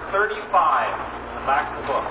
35, the back of the book.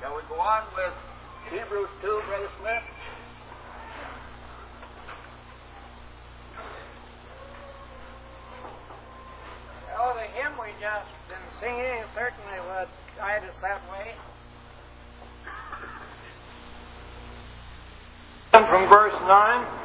Shall we go on with Hebrews 2, Brother Smith? Oh, the hymn we just been singing certainly would guide us that way. From verse 9.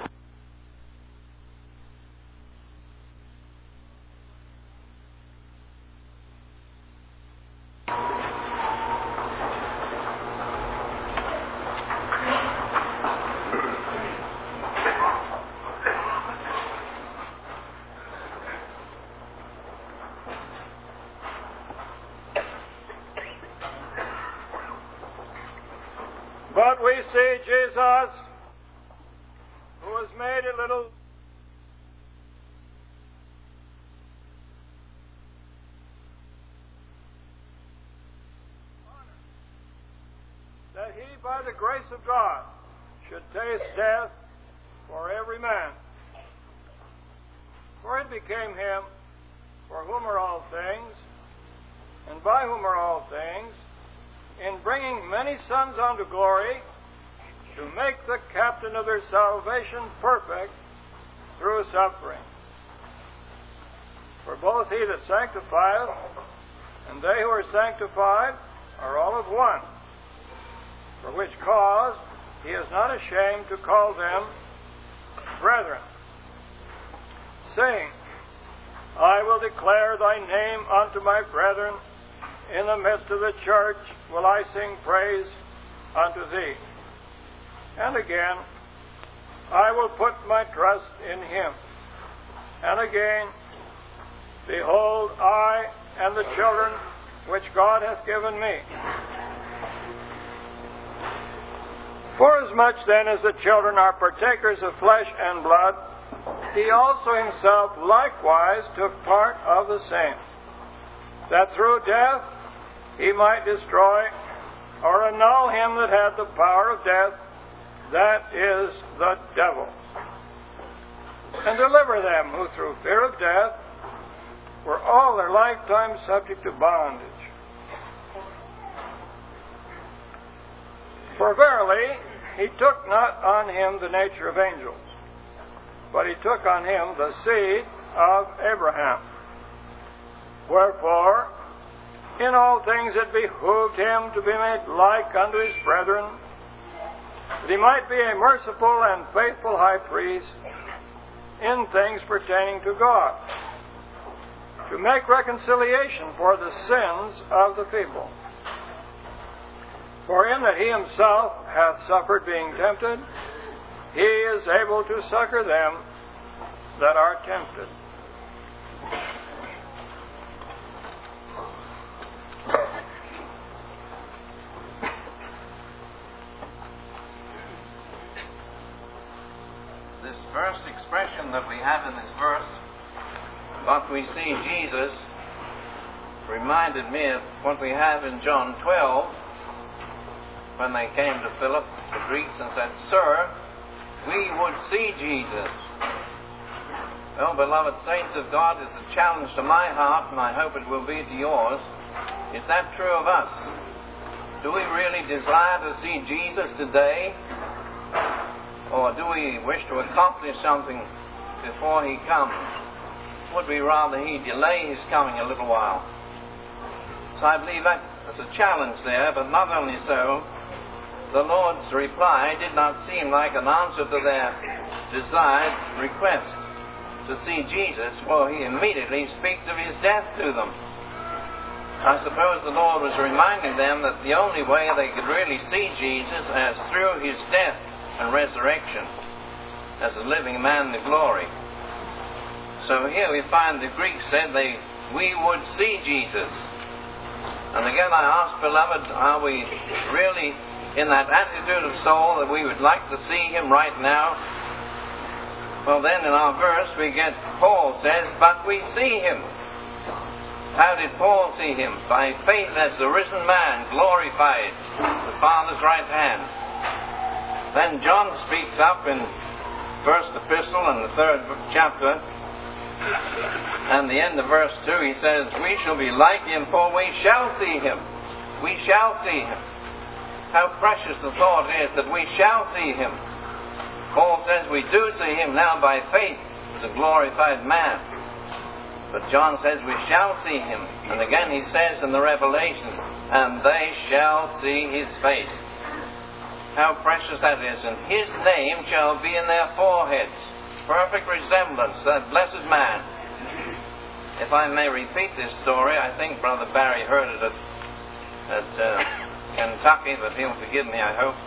But we see Jesus, who was made a little that he, by the grace of God, should taste death for every man. For it became him, for whom are all things, and by whom are all things, in bringing many sons unto glory, to make the captain of their salvation perfect through suffering. For both he that sanctifieth and they who are sanctified are all of one, for which cause he is not ashamed to call them brethren, saying, I will declare thy name unto my brethren, in the midst of the church will I sing praise unto thee. And again, I will put my trust in him. And again, behold, I and the children which God hath given me. Forasmuch then as the children are partakers of flesh and blood, he also himself likewise took part of the same, that through death he might destroy or annul him that had the power of death, that is, the devil, and deliver them who through fear of death were all their lifetime subject to bondage. For verily he took not on him the nature of angels, but he took on him the seed of Abraham. Wherefore, in all things it behooved him to be made like unto his brethren, that he might be a merciful and faithful high priest in things pertaining to God, to make reconciliation for the sins of the people. For in that he himself hath suffered being tempted, he is able to succor them that are tempted. This first expression that we have in this verse, what we see Jesus, reminded me of what we have in John 12, when they came to Philip, the Greeks, and said, Sir, we would see Jesus. Well, beloved saints of God, it's a challenge to my heart, and I hope it will be to yours. Is that true of us? Do we really desire to see Jesus today? Or do we wish to accomplish something before he comes? Would we rather he delay his coming a little while? So I believe that there's a challenge there, but not only so, the Lord's reply did not seem like an answer to their desired request to see Jesus, for he immediately speaks of his death to them. I suppose the Lord was reminding them that the only way they could really see Jesus is through his death and resurrection as a living man in glory. So here we find the Greeks said we would see Jesus. And again I ask, beloved, are we really in that attitude of soul that we would like to see him right now? Well, then in our verse we get, Paul says, but we see him. How did Paul see him? By faith as the risen man, glorified at the Father's right hand. Then John speaks up in first epistle in the 3rd chapter, and the end of verse 2, he says, we shall be like him, for we shall see him. We shall see him. How precious the thought is that we shall see him. Paul says we do see him now by faith as a glorified man. But John says we shall see him. And again he says in the Revelation, and they shall see his face. How precious that is. And his name shall be in their foreheads. Perfect resemblance, that blessed man. If I may repeat this story, I think Brother Barry heard it at Kentucky, but he'll forgive me, I hope,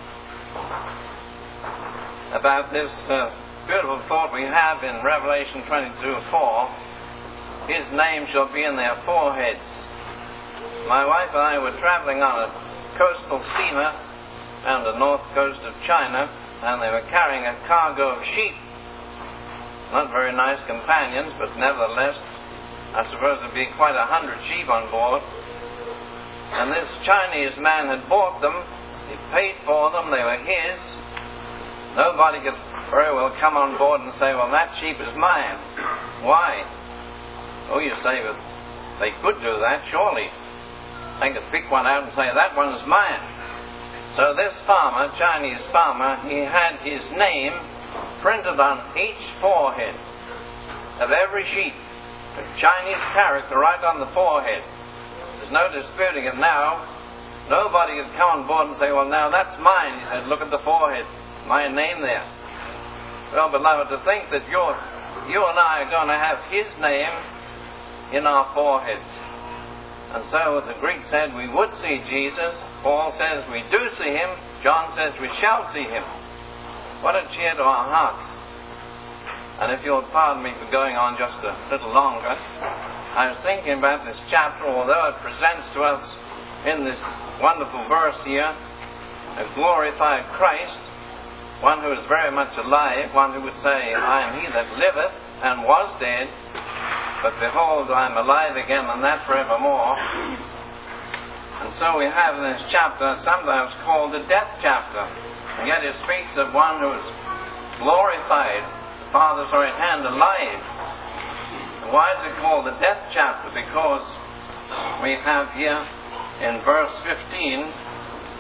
about this beautiful thought we have in Revelation 22:4. His name shall be in their foreheads. My wife and I were traveling on a coastal steamer on the north coast of China, and they were carrying a cargo of sheep. Not very nice companions, but nevertheless, I suppose there'd be quite 100 sheep on board. And this Chinese man had bought them. He paid for them. They were his. Nobody could very well come on board and say, well, that sheep is mine. Why? Oh, you say, but they could do that, surely. They could pick one out and say, that one is mine. So this farmer, Chinese farmer, he had his name printed on each forehead of every sheep. A Chinese character right on the forehead. There's no disputing it now. Nobody could come on board and say, well, now that's mine. He said, look at the forehead. My name there. Well, beloved, to think that you and I are going to have his name in our foreheads. And so the Greek said we would see Jesus. Paul says we do see him. John says we shall see him. What a cheer to our hearts. And if you'll pardon me for going on just a little longer, I was thinking about this chapter, although it presents to us in this wonderful verse here a glorified Christ, one who is very much alive, one who would say, I am he that liveth and was dead, but behold, I am alive again, and that forevermore. And so we have in this chapter sometimes called the death chapter, and yet it speaks of one who is glorified, the Father's right hand alive. And why is it called the death chapter? Because we have here in verse 15,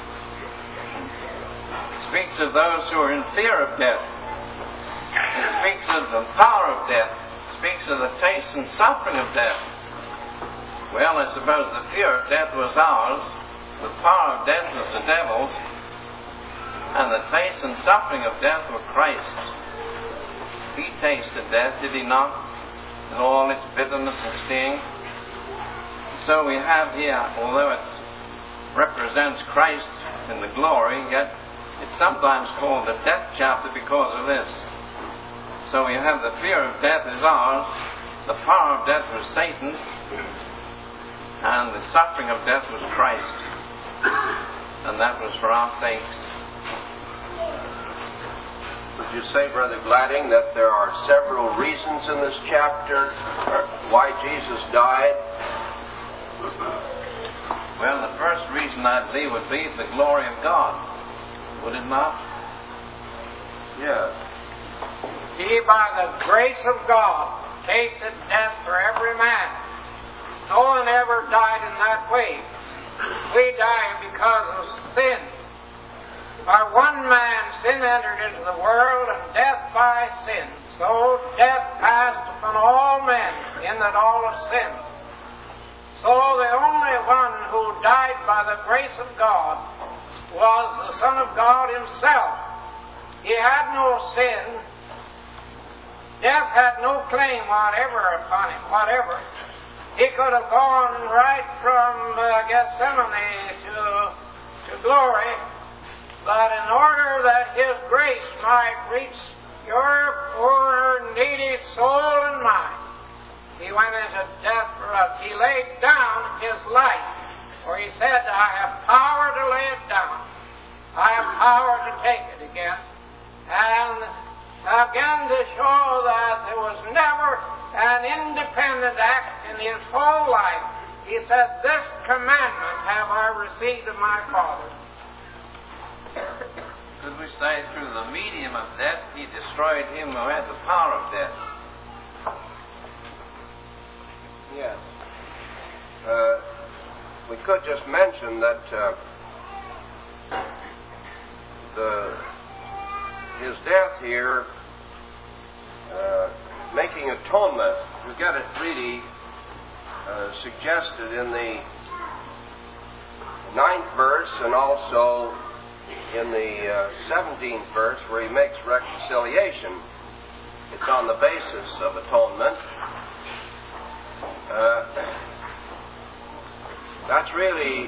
speaks of those who are in fear of death. It speaks of the power of death. It speaks of the taste and suffering of death. Well, I suppose the fear of death was ours, the power of death was the devil's, and the taste and suffering of death were Christ's. He tasted death, did he not? In all its bitterness and sting. So we have here, although it represents Christ in the glory, yet it's sometimes called the death chapter because of this. So we have the fear of death is ours, the power of death was Satan's, and the suffering of death was Christ. And that was for our sakes. Would you say, Brother Gladding, that there are several reasons in this chapter why Jesus died? Well, the first reason, I believe, would be the glory of God. Would it not? Yes. He, by the grace of God, tasted death for every man. No one ever died in that way. We die because of sin. By one man sin entered into the world, and death by sin. So death passed upon all men, in that all have sinned. So the only one who died by the grace of God was the Son of God himself. He had no sin. Death had no claim whatever upon him, whatever. He could have gone right from Gethsemane to glory, but in order that his grace might reach your poor, needy soul and mine, he went into death for us. He laid down his life, for he said, I have power to lay it down. I have power to take it again. And again to show that there was never an independent act in his whole life. He said, this commandment have I received of my Father. Could we say through the medium of death, he destroyed him who had the power of death? Yes. We could just mention that his death here, making atonement. You get it really suggested in the 9th verse and also in the 17th verse where he makes reconciliation. It's on the basis of atonement. That's really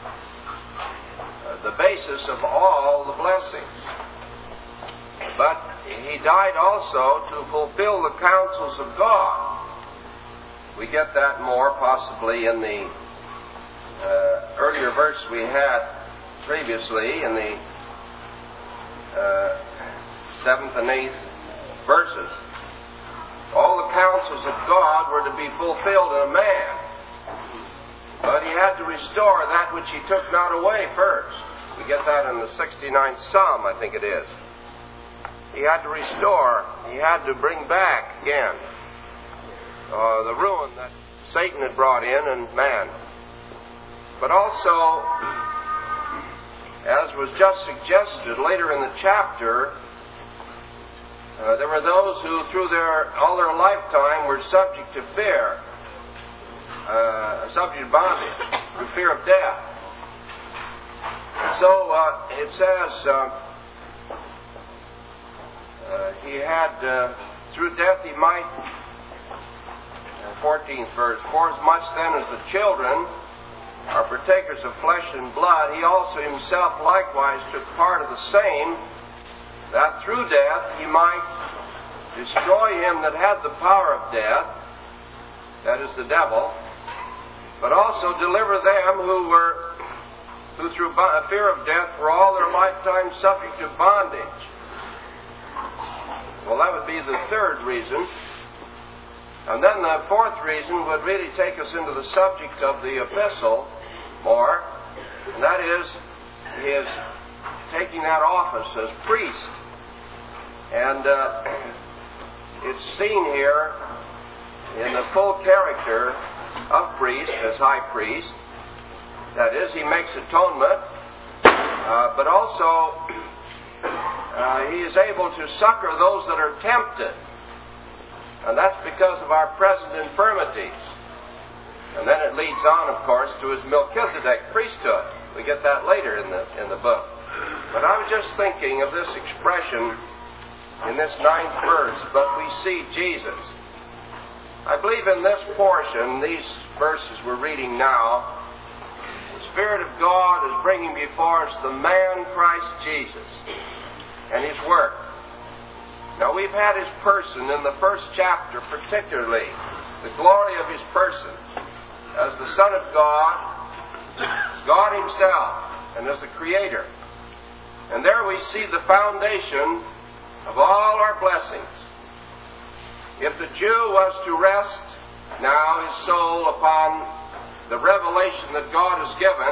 the basis of all the blessings. But he died also to fulfill the counsels of God. We get that more possibly in the earlier verse we had previously, in the 7th and 8th verses. All the counsels of God were to be fulfilled in a man. But he had to restore that which he took not away first. We get that in the 69th Psalm, I think it is. He had to restore, he had to bring back again the ruin that Satan had brought in man. But also, as was just suggested later in the chapter, there were those who through all their lifetime were subject to fear, subject to bondage, through fear of death. So it says he had, through death he might, 14th verse, for as much then as the children are partakers of flesh and blood, he also himself likewise took part of the same, that through death he might destroy him that had the power of death, that is the devil, but also deliver them who through fear of death were all their lifetime subject to bondage. Well, that would be the third reason. And then the fourth reason would really take us into the subject of the epistle more, and that is his taking that office as priest. And it's seen here in the full character of priest, as high priest. That is, he makes atonement, but also he is able to succor those that are tempted. And that's because of our present infirmities. And then it leads on, of course, to his Melchizedek priesthood. We get that later in the book. But I was just thinking of this expression in this 9th verse, but we see Jesus. I believe in this portion, these verses we're reading now, the Spirit of God is bringing before us the man Christ Jesus and his work. Now, we've had his person in the first chapter, particularly the glory of his person as the Son of God, God himself, and as the Creator. And there we see the foundation of all our blessings. If the Jew was to rest now his soul upon the revelation that God has given,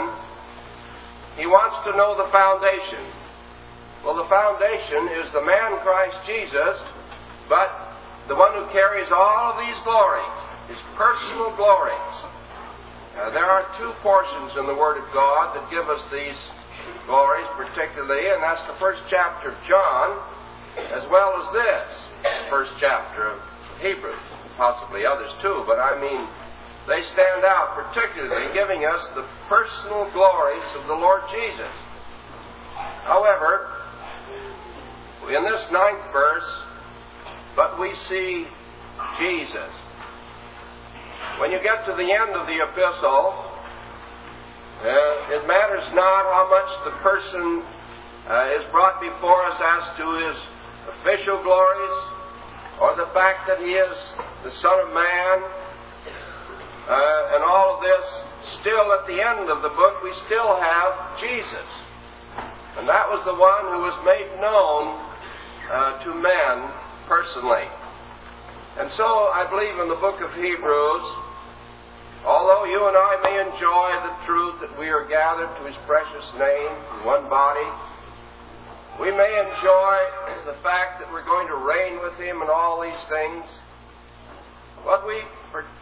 he wants to know the foundation. Well, the foundation is the man Christ Jesus, but the one who carries all of these glories, his personal glories. There are two portions in the Word of God that give us these glories particularly, and that's the first chapter of John, as well as this first chapter of Hebrews, possibly others too, but I mean, they stand out particularly, giving us the personal glories of the Lord Jesus. However, in this 9th verse, but we see Jesus. When you get to the end of the epistle, it matters not how much the person is brought before us as to his official glories, or the fact that he is the Son of Man, and all of this. Still, at the end of the book, we still have Jesus. And that was the one who was made known to men personally. And so I believe in the book of Hebrews, although you and I may enjoy the truth that we are gathered to his precious name in one body, we may enjoy the fact that we're going to reign with him and all these things. What we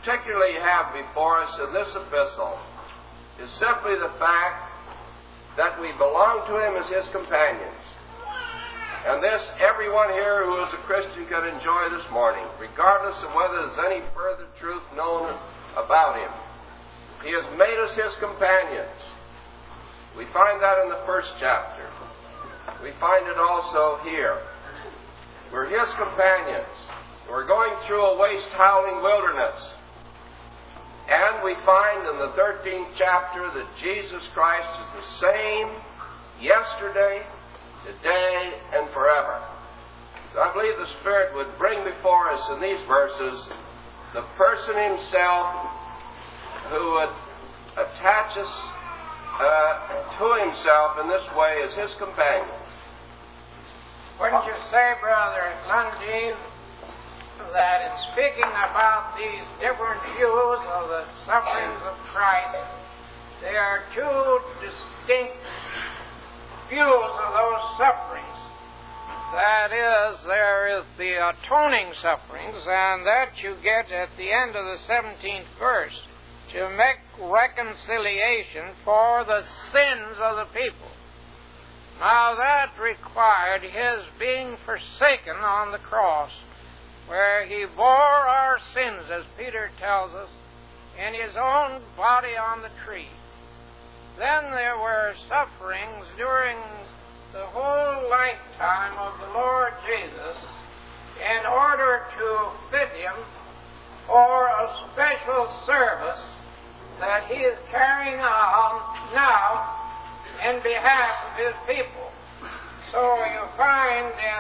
particularly have before us in this epistle is simply the fact that that we belong to Him as His companions. And this, everyone here who is a Christian can enjoy this morning, regardless of whether there's any further truth known about Him. He has made us His companions. We find that in the first chapter. We find it also here. We're His companions. We're going through a waste-howling wilderness. And we find in the 13th chapter that Jesus Christ is the same yesterday, today, and forever. So I believe the Spirit would bring before us in these verses the person Himself who would attach us to Himself in this way as His companion. Wouldn't you say, Brother Lundeen, that in speaking about these different views of the sufferings of Christ, there are two distinct views of those sufferings? That is, there is the atoning sufferings, and that you get at the end of the 17th verse, to make reconciliation for the sins of the people. Now that required His being forsaken on the cross, where He bore our sins, as Peter tells us, in His own body on the tree. Then there were sufferings during the whole lifetime of the Lord Jesus in order to fit Him for a special service that He is carrying on now in behalf of His people. So you find in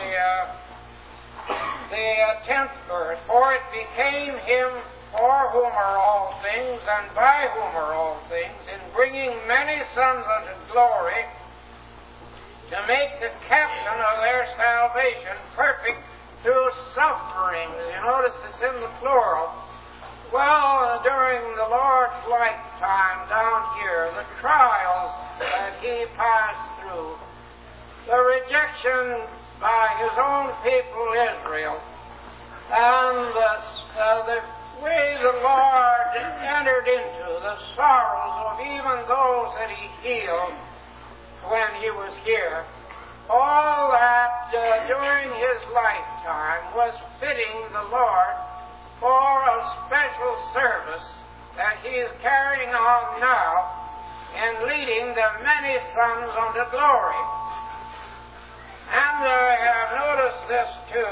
the 10th verse, for it became Him for whom are all things, and by whom are all things, in bringing many sons unto glory, to make the captain of their salvation perfect through suffering. You notice it's in the plural. Well, during the Lord's lifetime down here, the trials that He passed through, the rejection by His own people Israel, and the way the Lord entered into the sorrows of even those that He healed when He was here, all that during His lifetime was fitting the Lord for a special service that He is carrying on now in leading the many sons unto glory. And I have noticed this too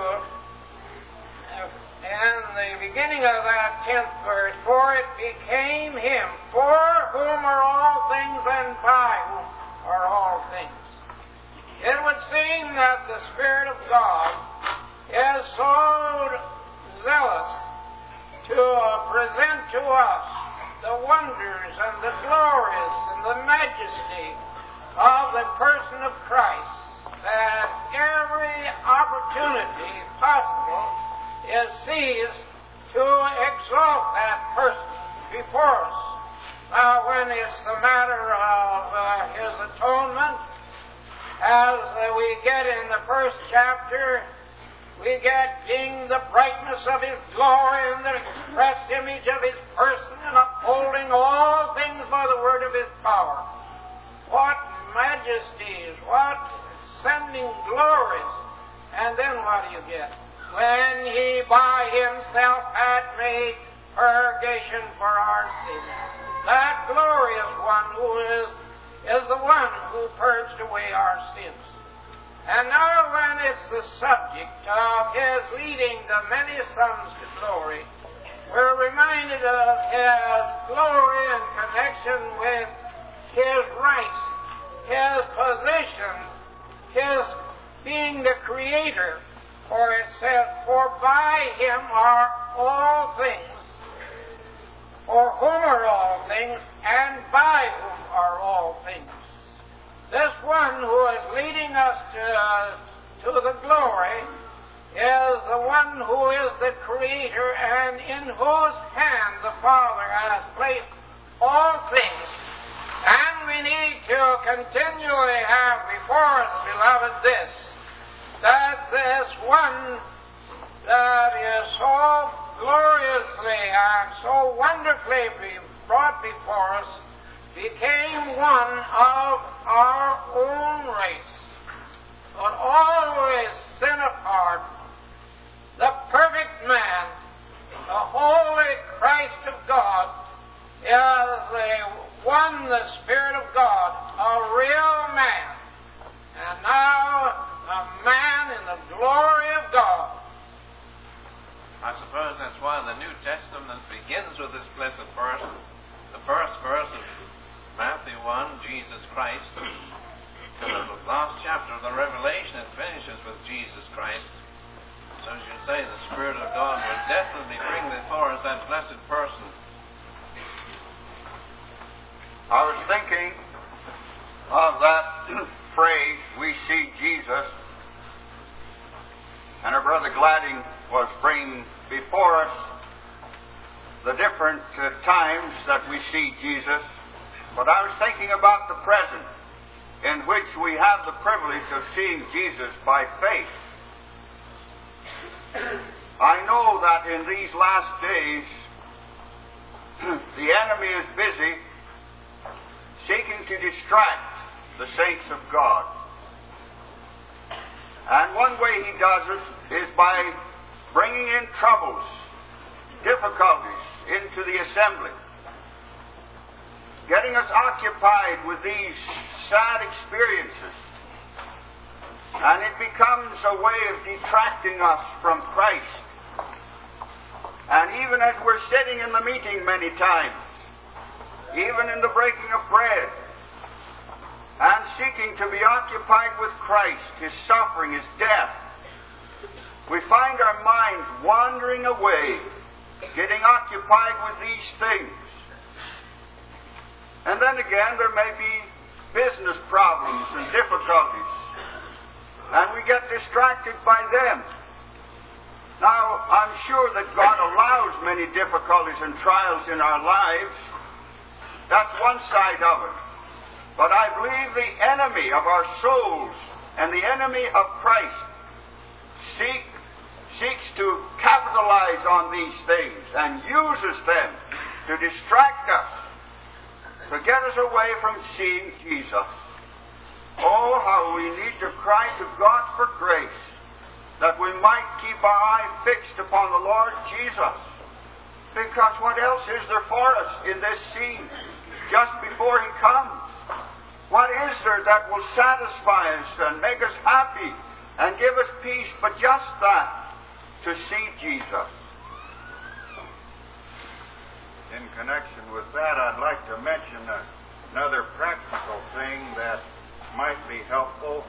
in the beginning of that 10th verse, for it became Him for whom are all things and by whom are all things. It would seem that the Spirit of God is so zealous to present to us the wonders and the glories and the majesty of the person of Christ, that every opportunity possible is seized to exalt that person before us. Now, when it's the matter of His atonement, as we get in the first chapter, we get being the brightness of His glory and the express image of His person, and upholding all things by the word of His power. What majesties, what ascending glories. And then what do you get? When He by Himself had made purgation for our sins. That glorious one who is the one who purged away our sins. And now when it's the subject of His leading the many sons to glory, we're reminded of His glory in connection with His rights, His position, His being the Creator. For it says, for by Him are all things, for whom are all things, and by whom are all things. This one who is leading us to the glory is the one who is the Creator, and in whose hand the Father has placed all things. And we need to continually have before us, beloved, this, that this one that is so gloriously and so wonderfully brought before us became one of our man, the Holy Christ of God, is the one, the Spirit of God, a real man, and now a man in the glory of God. I suppose that's why the New Testament begins with this blessed verse. The first verse of Matthew 1, Jesus Christ. And the last chapter of the Revelation, it finishes with Jesus Christ. So as you say, the Spirit of God will definitely bring before us that blessed person. I was thinking of that phrase, we see Jesus, and our Brother Gladding was bringing before us the different times that we see Jesus. But I was thinking about the present, in which we have the privilege of seeing Jesus by faith. I know that in these last days, the enemy is busy seeking to distract the saints of God. And one way he does it is by bringing in troubles, difficulties into the assembly, getting us occupied with these sad experiences. And it becomes a way of detracting us from Christ. And even as we're sitting in the meeting many times, even in the breaking of bread, and seeking to be occupied with Christ, His suffering, His death, we find our minds wandering away, getting occupied with these things. And then again, there may be business problems and difficulties, and we get distracted by them. Now, I'm sure that God allows many difficulties and trials in our lives. That's one side of it. But I believe the enemy of our souls and the enemy of Christ seeks to capitalize on these things and uses them to distract us, to get us away from seeing Jesus. Oh, how we need to cry to God for grace, that we might keep our eye fixed upon the Lord Jesus. Because what else is there for us in this scene just before He comes? What is there that will satisfy us and make us happy and give us peace but just that, to see Jesus? In connection with that, I'd like to mention another practical thing that might be helpful.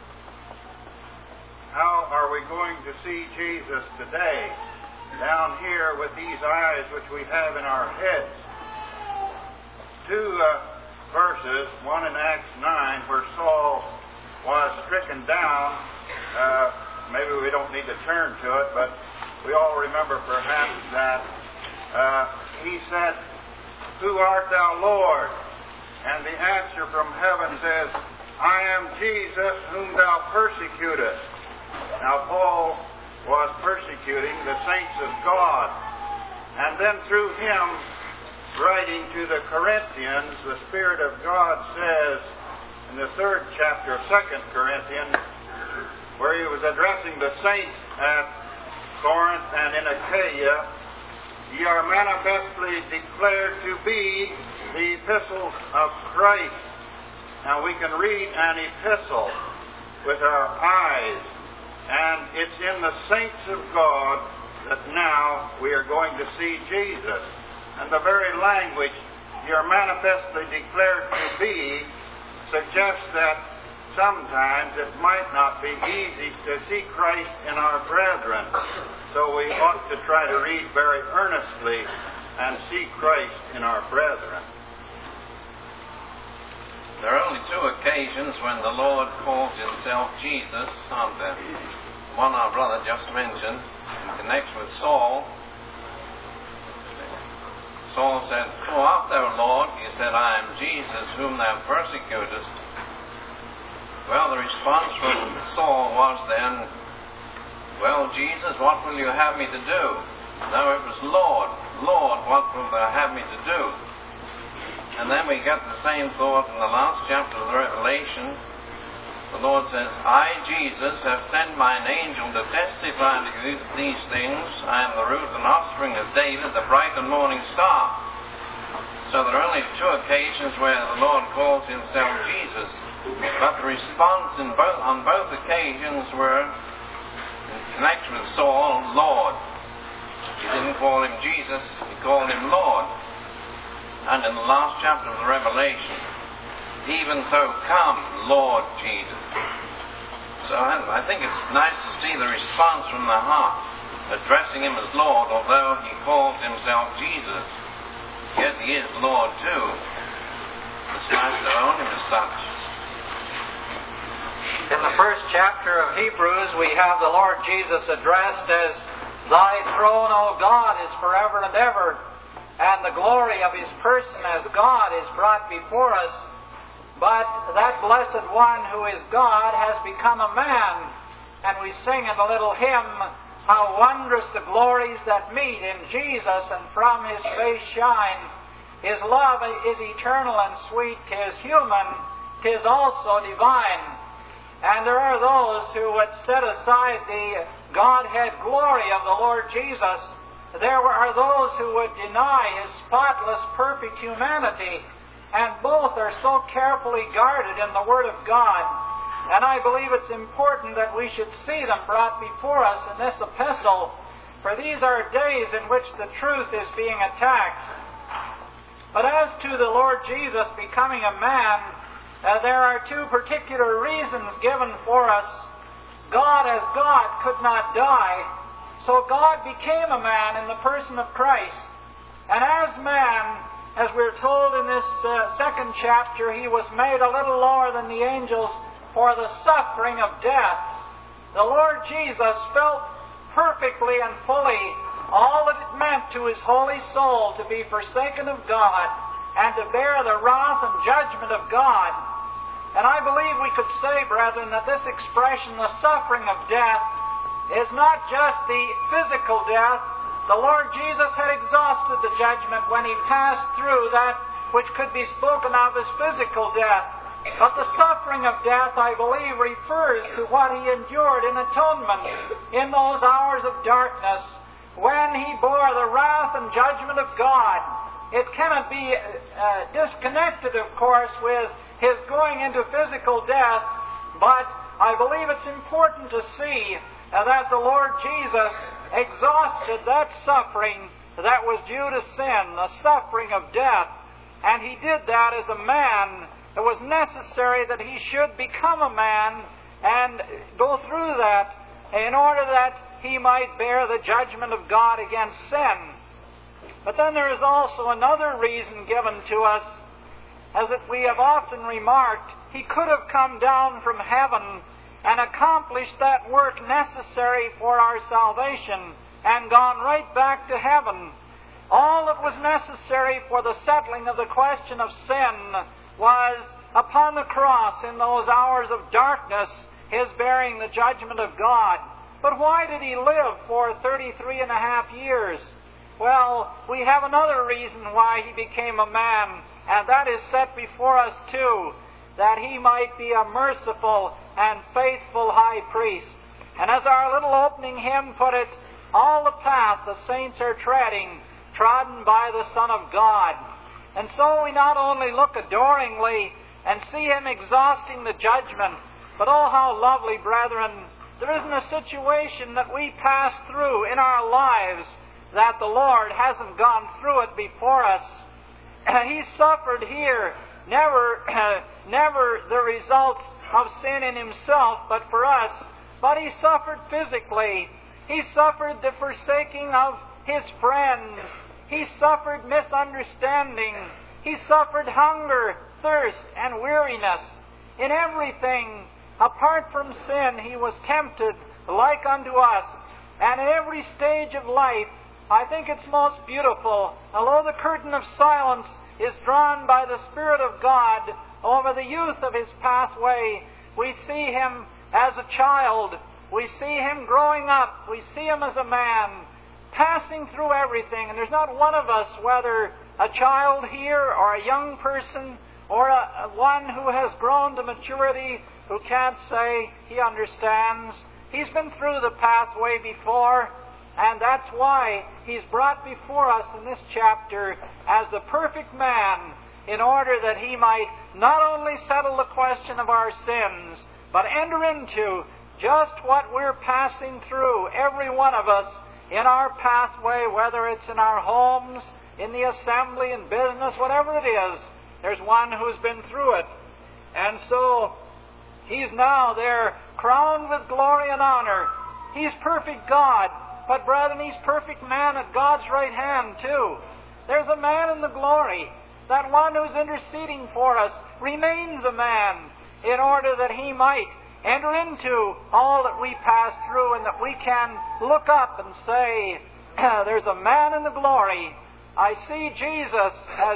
How are we going to see Jesus today, down here with these eyes which we have in our heads? Two verses, one in Acts 9, where Saul was stricken down. Maybe we don't need to turn to it, but we all remember perhaps that he said, "Who art thou, Lord?" And the answer from heaven says, "I am Jesus whom thou persecutest." Now, Paul was persecuting the saints of God. And then through him, writing to the Corinthians, the Spirit of God says in the 3rd chapter of 2 Corinthians, where he was addressing the saints at Corinth and in Achaia, "Ye are manifestly declared to be the epistles of Christ." Now we can read an epistle with our eyes, and it's in the saints of God that now we are going to see Jesus. And the very language, "you're manifestly declared to be," suggests that sometimes it might not be easy to see Christ in our brethren. So we ought to try to read very earnestly and see Christ in our brethren. There are only two occasions when the Lord calls Himself Jesus, aren't there? One our brother just mentioned, in connection with Saul. Saul said, "Who art thou, Lord?" He said, "I am Jesus whom thou persecutest." Well, the response from Saul was then, "Well, Jesus, what will you have me to do?" No, it was, "Lord, Lord, what will thou have me to do?" And then we get the same thought in the last chapter of the Revelation, the Lord says, I, Jesus, have sent mine angel to testify to you these things. I am the root and offspring of David, the bright and morning star. So there are only two occasions where the Lord calls himself Jesus. But the response on both occasions were in connection with Saul, Lord. He didn't call him Jesus, he called him Lord. And in the last chapter of the Revelation, even so come, Lord Jesus. So I think it's nice to see the response from the heart, addressing him as Lord, although he calls himself Jesus. Yet he is Lord too. It's nice to own him as such. In the first chapter of Hebrews, we have the Lord Jesus addressed as, Thy throne, O God, is forever and ever, and the glory of His person as God is brought before us. But that blessed one who is God has become a man, and we sing in the little hymn, how wondrous the glories that meet in Jesus, and from His face shine. His love is eternal and sweet, 'tis human, 'tis also divine. And there are those who would set aside the Godhead glory of the Lord Jesus. There are those who would deny His spotless, perfect humanity. And both are so carefully guarded in the Word of God. And I believe it's important that we should see them brought before us in this epistle, for these are days in which the truth is being attacked. But as to the Lord Jesus becoming a man, there are two particular reasons given for us. God as God could not die, so God became a man in the person of Christ. And as man, as we're told in this second chapter, He was made a little lower than the angels for the suffering of death. The Lord Jesus felt perfectly and fully all that it meant to His holy soul to be forsaken of God and to bear the wrath and judgment of God. And I believe we could say, brethren, that this expression, the suffering of death, is not just the physical death. The Lord Jesus had exhausted the judgment when He passed through that which could be spoken of as physical death. But the suffering of death, I believe, refers to what He endured in atonement in those hours of darkness when He bore the wrath and judgment of God. It cannot be disconnected, of course, with His going into physical death, but I believe it's important to see that the Lord Jesus exhausted that suffering that was due to sin, the suffering of death. And He did that as a man. It was necessary that He should become a man and go through that in order that He might bear the judgment of God against sin. But then there is also another reason given to us. As we have often remarked, He could have come down from heaven and accomplished that work necessary for our salvation and gone right back to heaven. All that was necessary for the settling of the question of sin was upon the cross in those hours of darkness, His bearing the judgment of God. But why did He live for 33 and a half years? Well, we have another reason why He became a man, and that is set before us too, that He might be a merciful and faithful high priest. And as our little opening hymn put it, all the path the saints are treading, trodden by the Son of God. And so we not only look adoringly and see Him exhausting the judgment, but oh, how lovely, brethren, there isn't a situation that we pass through in our lives that the Lord hasn't gone through it before us. He suffered here, never the results of sin in Himself, but for us. But He suffered physically. He suffered the forsaking of His friends. He suffered misunderstanding. He suffered hunger, thirst, and weariness. In everything, apart from sin, He was tempted like unto us. And in every stage of life, I think it's most beautiful. Although the curtain of silence is drawn by the Spirit of God over the youth of His pathway, we see Him as a child. We see Him growing up. We see Him as a man, passing through everything. And there's not one of us, whether a child here or a young person or one who has grown grown to maturity, who can't say he understands. He's been through the pathway before, and that's why he's brought before us in this chapter as the perfect man, in order that he might not only settle the question of our sins, but enter into just what we're passing through, every one of us, in our pathway, whether it's in our homes, in the assembly, in business, whatever it is. There's one who's been through it. And so, he's now there, crowned with glory and honor. He's perfect God, but brethren, he's perfect man at God's right hand too. There's a man in the glory. That one who's interceding for us remains a man, in order that he might enter into all that we pass through, and that we can look up and say, there's a man in the glory. I see Jesus,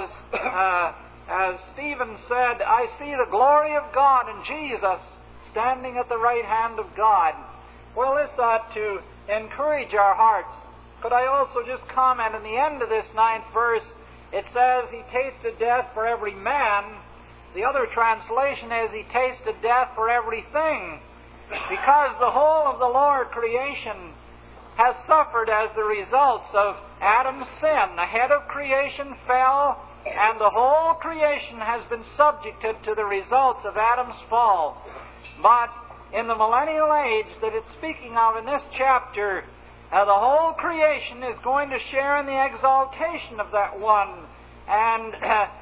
as Stephen said, I see the glory of God and Jesus standing at the right hand of God. Well, this ought to encourage our hearts. Could I also just comment in the end of this 9th verse, it says, He tasted death for every man. The other translation is, He tasted death for everything. Because the whole of the lower creation has suffered as the results of Adam's sin. The head of creation fell, and the whole creation has been subjected to the results of Adam's fall. But in the millennial age that it's speaking of in this chapter, the whole creation is going to share in the exaltation of that one. And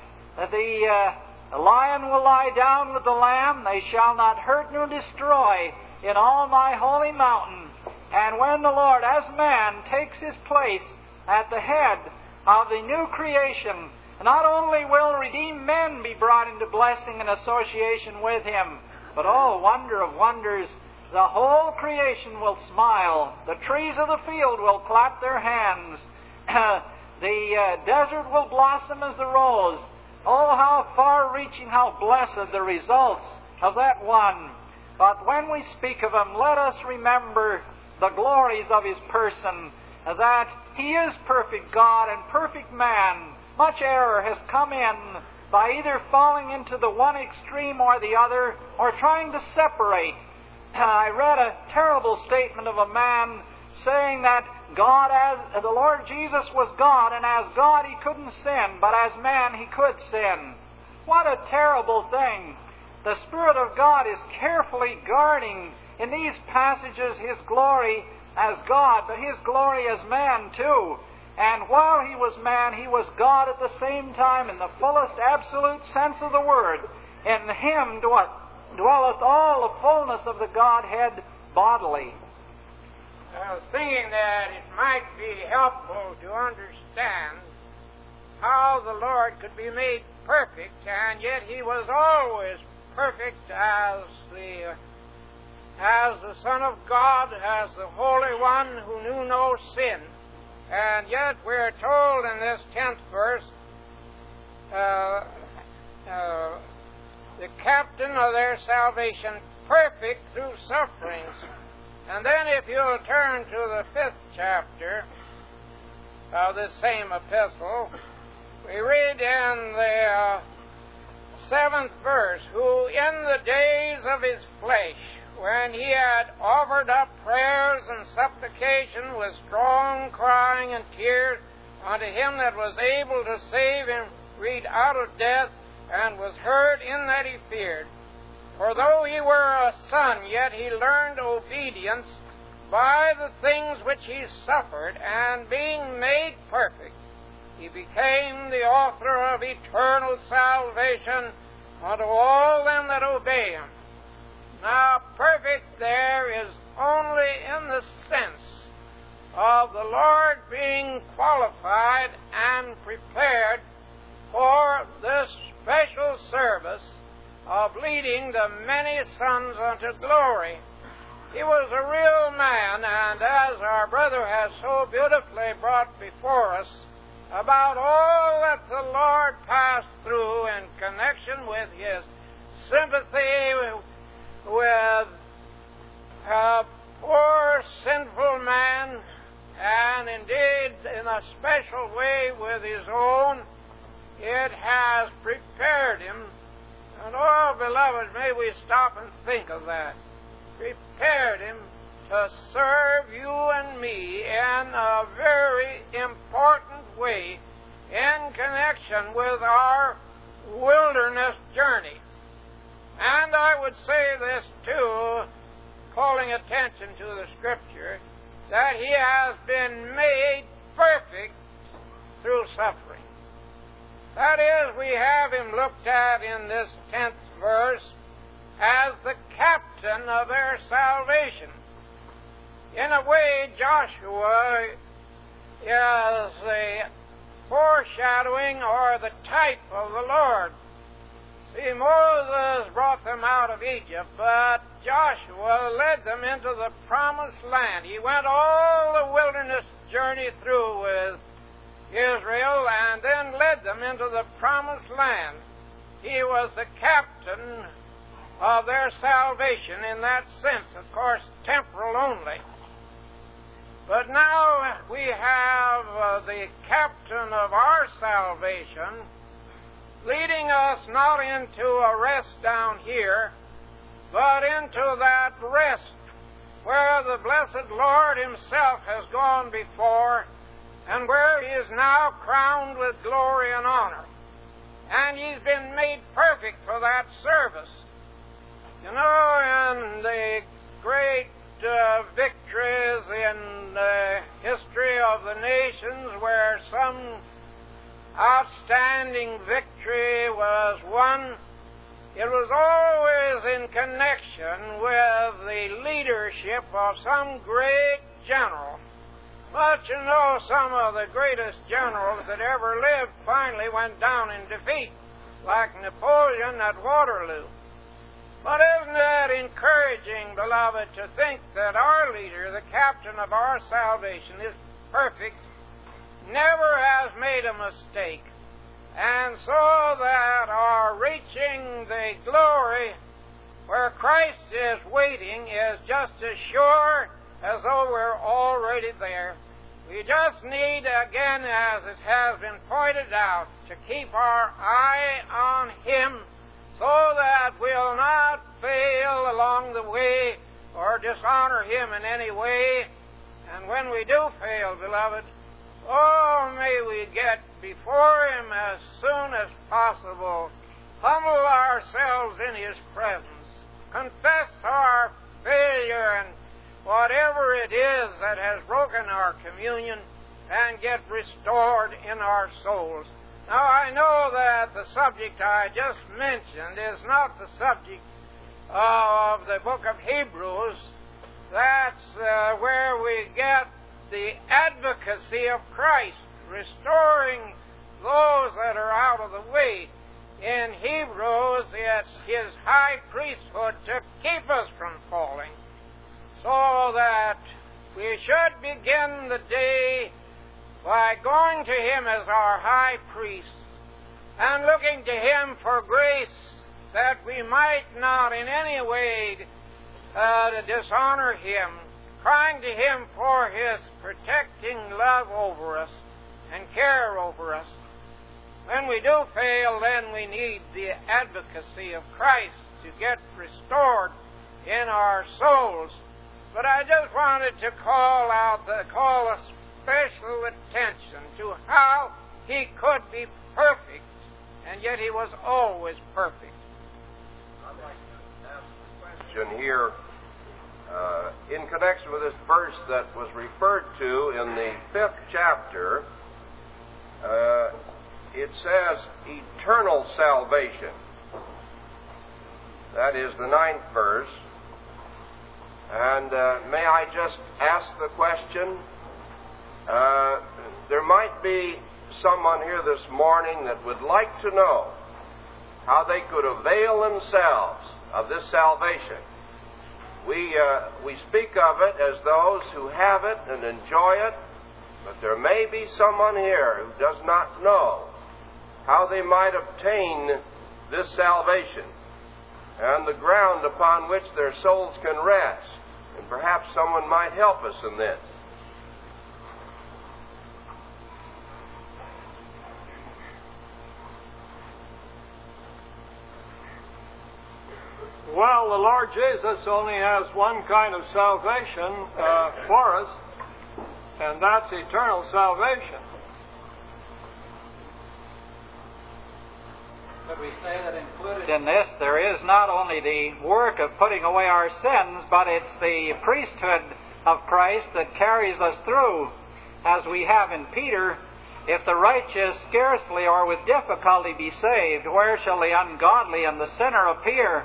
the lion will lie down with the lamb. They shall not hurt nor destroy in all my holy mountain. And when the Lord, as man, takes his place at the head of the new creation, not only will redeemed men be brought into blessing and association with him, but oh, wonder of wonders, the whole creation will smile. The trees of the field will clap their hands. The desert will blossom as the rose. Oh, how far-reaching, how blessed the results of that one. But when we speak of him, let us remember the glories of his person, that he is perfect God and perfect man. Much error has come in by either falling into the one extreme or the other, or trying to separate. I read a terrible statement of a man saying that God, as the Lord Jesus was God, and as God he couldn't sin, but as man he could sin. What a terrible thing. The Spirit of God is carefully guarding in these passages his glory as God, but his glory as man too. And while he was man, he was God at the same time in the fullest absolute sense of the word. In him dwelleth all the fullness of the Godhead bodily. I was thinking that it might be helpful to understand how the Lord could be made perfect, and yet he was always perfect as the Son of God, as the Holy One who knew no sin. And yet we're told in this 10th verse, the captain of their salvation, perfect through sufferings. And then if you'll turn to the 5th chapter of this same epistle, we read in the 7th verse, who in the days of his flesh, when he had offered up prayers and supplication with strong crying and tears unto him that was able to save him, read out of death, and was heard in that he feared. For though he were a son, yet he learned obedience by the things which he suffered, and being made perfect, he became the author of eternal salvation unto all them that obey him. Now, perfect there is only in the sense of the Lord being qualified and prepared for this special service of leading the many sons unto glory. He was a real man, and as our brother has so beautifully brought before us about all that the Lord passed through in connection with his sympathy with a poor sinful man, and indeed in a special way with his own, it has prepared him And oh, beloved, may we stop and think of that. Prepared him to serve you and me in a very important way in connection with our wilderness journey. And I would say this too, calling attention to the Scripture, that he has been made perfect through suffering. That is, we have him looked at in this 10th verse as the captain of their salvation. In a way, Joshua is a foreshadowing or the type of the Lord. See, Moses brought them out of Egypt, but Joshua led them into the promised land. He went all the wilderness journey through with Israel and then led them into the promised land. He was the captain of their salvation in that sense, of course, temporal only. But now we have the captain of our salvation leading us not into a rest down here, but into that rest where the blessed Lord himself has gone before and where he is now crowned with glory and honor. And he's been made perfect for that service. You know, in the great victories in the history of the nations where some outstanding victory was won, it was always in connection with the leadership of some great general. But you know, some of the greatest generals that ever lived finally went down in defeat, like Napoleon at Waterloo. But isn't it encouraging, beloved, to think that our leader, the captain of our salvation, is perfect, never has made a mistake, and so that our reaching the glory where Christ is waiting is just as sure as though we're already there. We just need, again, as it has been pointed out, to keep our eye on him so that we'll not fail along the way or dishonor him in any way. And when we do fail, beloved, oh, may we get before him as soon as possible, humble ourselves in his presence, confess our failure and whatever it is that has broken our communion, and get restored in our souls. Now, I know that the subject I just mentioned is not the subject of the book of Hebrews. That's where we get the advocacy of Christ, restoring those that are out of the way. In Hebrews, it's his high priesthood to keep us from falling, so that we should begin the day by going to him as our high priest and looking to him for grace that we might not in any way dishonor him, crying to him for his protecting love over us and care over us. When we do fail, then we need the advocacy of Christ to get restored in our souls. But I just wanted to call a special attention to how he could be perfect, and yet he was always perfect. I'd like to ask a question here in connection with this verse that was referred to in the 5th chapter. It says eternal salvation. That is the 9th verse. And may I just ask the question? There might be someone here this morning that would like to know how they could avail themselves of this salvation. We speak of it as those who have it and enjoy it, but there may be someone here who does not know how they might obtain this salvation and the ground upon which their souls can rest. And perhaps someone might help us in this. Well, the Lord Jesus only has one kind of salvation for us, and that's eternal salvation. Could we say that included in this, there is not only the work of putting away our sins, but it's the priesthood of Christ that carries us through. As we have in Peter, if the righteous scarcely or with difficulty be saved, where shall the ungodly and the sinner appear?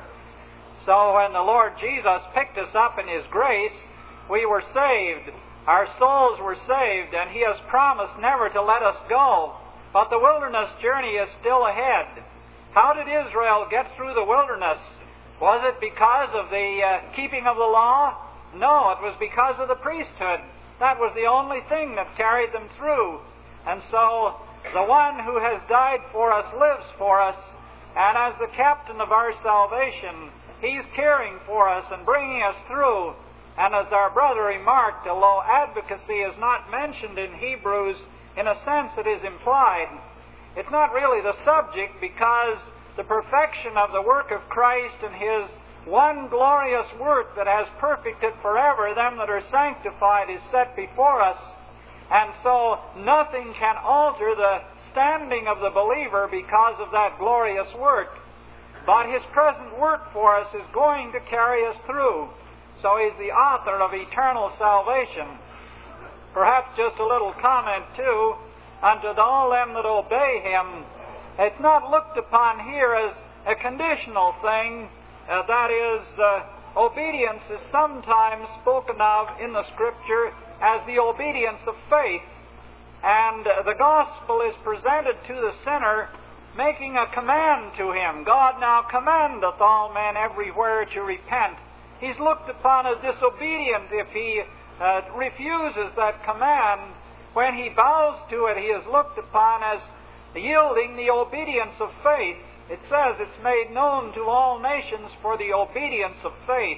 So when the Lord Jesus picked us up in His grace, we were saved. Our souls were saved, and He has promised never to let us go. But the wilderness journey is still ahead. How did Israel get through the wilderness? Was it because of the keeping of the law? No, it was because of the priesthood. That was the only thing that carried them through. And so the one who has died for us lives for us, and as the captain of our salvation, He's caring for us and bringing us through. And as our brother remarked, although advocacy is not mentioned in Hebrews, in a sense it is implied. It's not really the subject, because the perfection of the work of Christ and His one glorious work that has perfected forever them that are sanctified is set before us. And so nothing can alter the standing of the believer because of that glorious work. But His present work for us is going to carry us through. So He's the author of eternal salvation. Perhaps just a little comment too. Unto all them that obey Him, it's not looked upon here as a conditional thing. That is, obedience is sometimes spoken of in the Scripture as the obedience of faith. And the gospel is presented to the sinner, making a command to him. God now commandeth all men everywhere to repent. He's looked upon as disobedient if he refuses that command. When he bows to it, he is looked upon as yielding the obedience of faith. It says it's made known to all nations for the obedience of faith.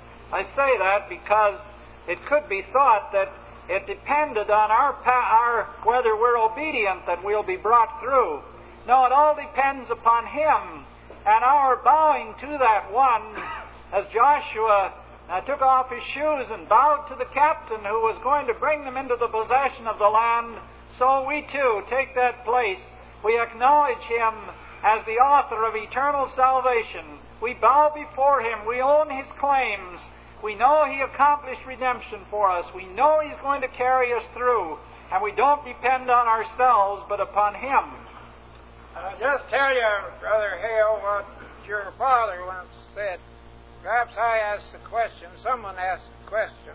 I say that because it could be thought that it depended on our whether we're obedient that we'll be brought through. No, it all depends upon Him and our bowing to that one, as Joshua took off his shoes and bowed to the captain who was going to bring them into the possession of the land. So we too take that place. We acknowledge Him as the author of eternal salvation. We bow before Him. We own His claims. We know He accomplished redemption for us. We know He's going to carry us through. And we don't depend on ourselves, but upon Him. Just tell you, Brother Hale, what your father once said. Perhaps I asked the question, someone asked the question,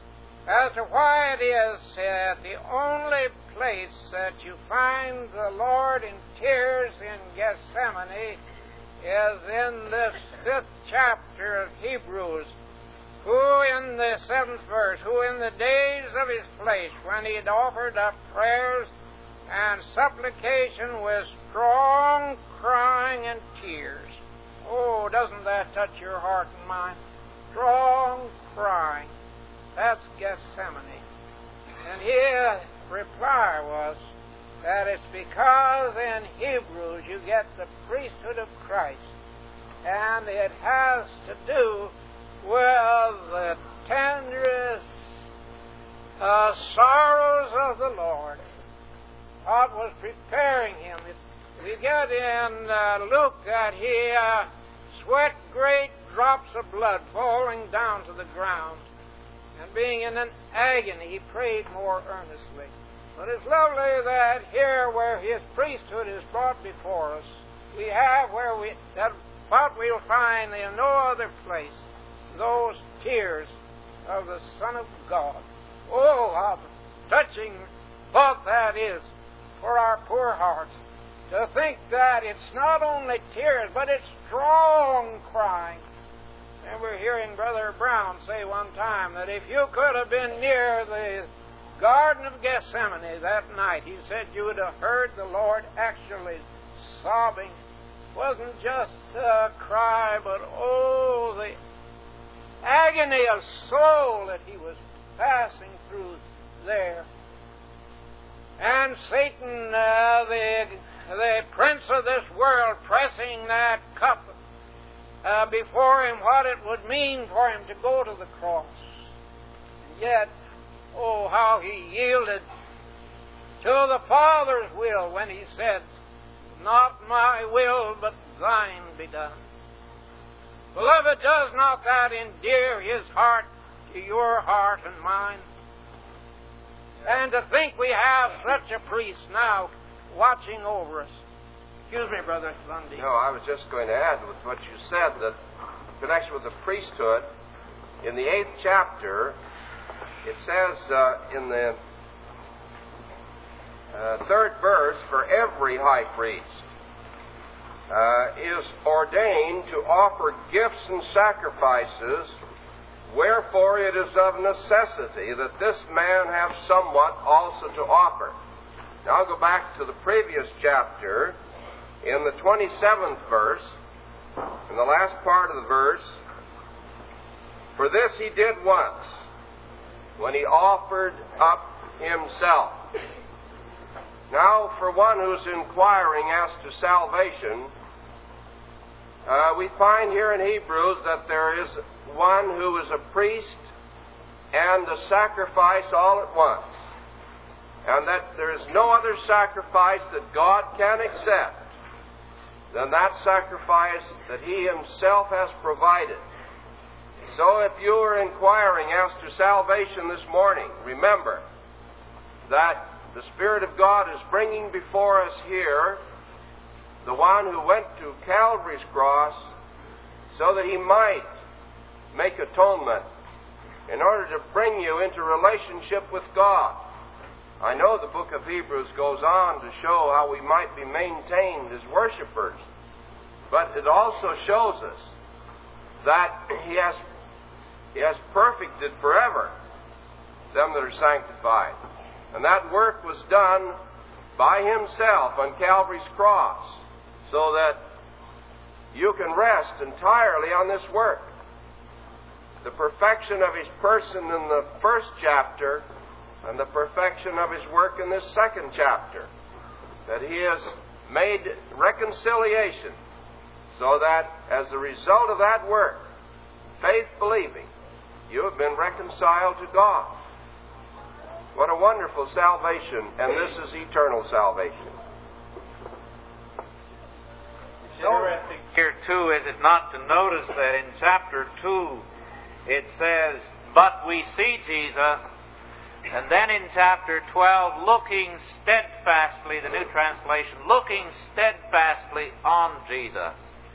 as to why it is the only place that you find the Lord in tears in Gethsemane is in this 5th chapter of Hebrews, who in the 7th verse, who in the days of His flesh, when He had offered up prayers and supplication with strong crying and tears. Oh, doesn't that touch your heart and mind? Strong crying. That's Gethsemane. And His reply was that it's because in Hebrews you get the priesthood of Christ. And it has to do with the tenderest sorrows of the Lord. God was preparing Him. We get in Luke that He sweat great drops of blood falling down to the ground. And being in an agony, He prayed more earnestly. But it's lovely that here where His priesthood is brought before us, we have what we'll find in no other place, those tears of the Son of God. Oh, how touching thought that is for our poor hearts. To think that it's not only tears, but it's strong crying. I remember hearing Brother Brown say one time that if you could have been near the Garden of Gethsemane that night, he said you would have heard the Lord actually sobbing. It wasn't just a cry, but oh, the agony of soul that He was passing through there. And Satan, the prince of this world, pressing that cup before him what it would mean for him to go to the cross. And yet, oh, how he yielded to the Father's will when he said, "Not my will, but thine be done." Beloved, does not that endear his heart to your heart and mine? And to think we have such a priest now watching over us. Excuse me, Brother Lundy. No, I was just going to add with what you said, that in connection with the priesthood, in the 8th chapter, it says in the 3rd verse, "For every high priest is ordained to offer gifts and sacrifices, wherefore it is of necessity that this man have somewhat also to offer." Now I'll go back to the previous chapter, in the 27th verse, in the last part of the verse, "For this he did once, when he offered up himself." Now, for one who's inquiring as to salvation, we find here in Hebrews that there is one who is a priest and a sacrifice all at once, and that there is no other sacrifice that God can accept than that sacrifice that He Himself has provided. So if you are inquiring as to salvation this morning, remember that the Spirit of God is bringing before us here the one who went to Calvary's cross so that He might make atonement in order to bring you into relationship with God. I know the book of Hebrews goes on to show how we might be maintained as worshipers, but it also shows us that He has perfected forever them that are sanctified. And that work was done by Himself on Calvary's cross, so that you can rest entirely on this work. The perfection of His person in the 1st chapter, and the perfection of His work in this 2nd chapter, that He has made reconciliation, so that as a result of that work, faith believing, you have been reconciled to God. What a wonderful salvation, and this is eternal salvation. Interesting here, too, is it not, to notice that in chapter 2 it says, "But we see Jesus," and then in chapter 12, "looking steadfastly," the New Translation, "looking steadfastly on Jesus."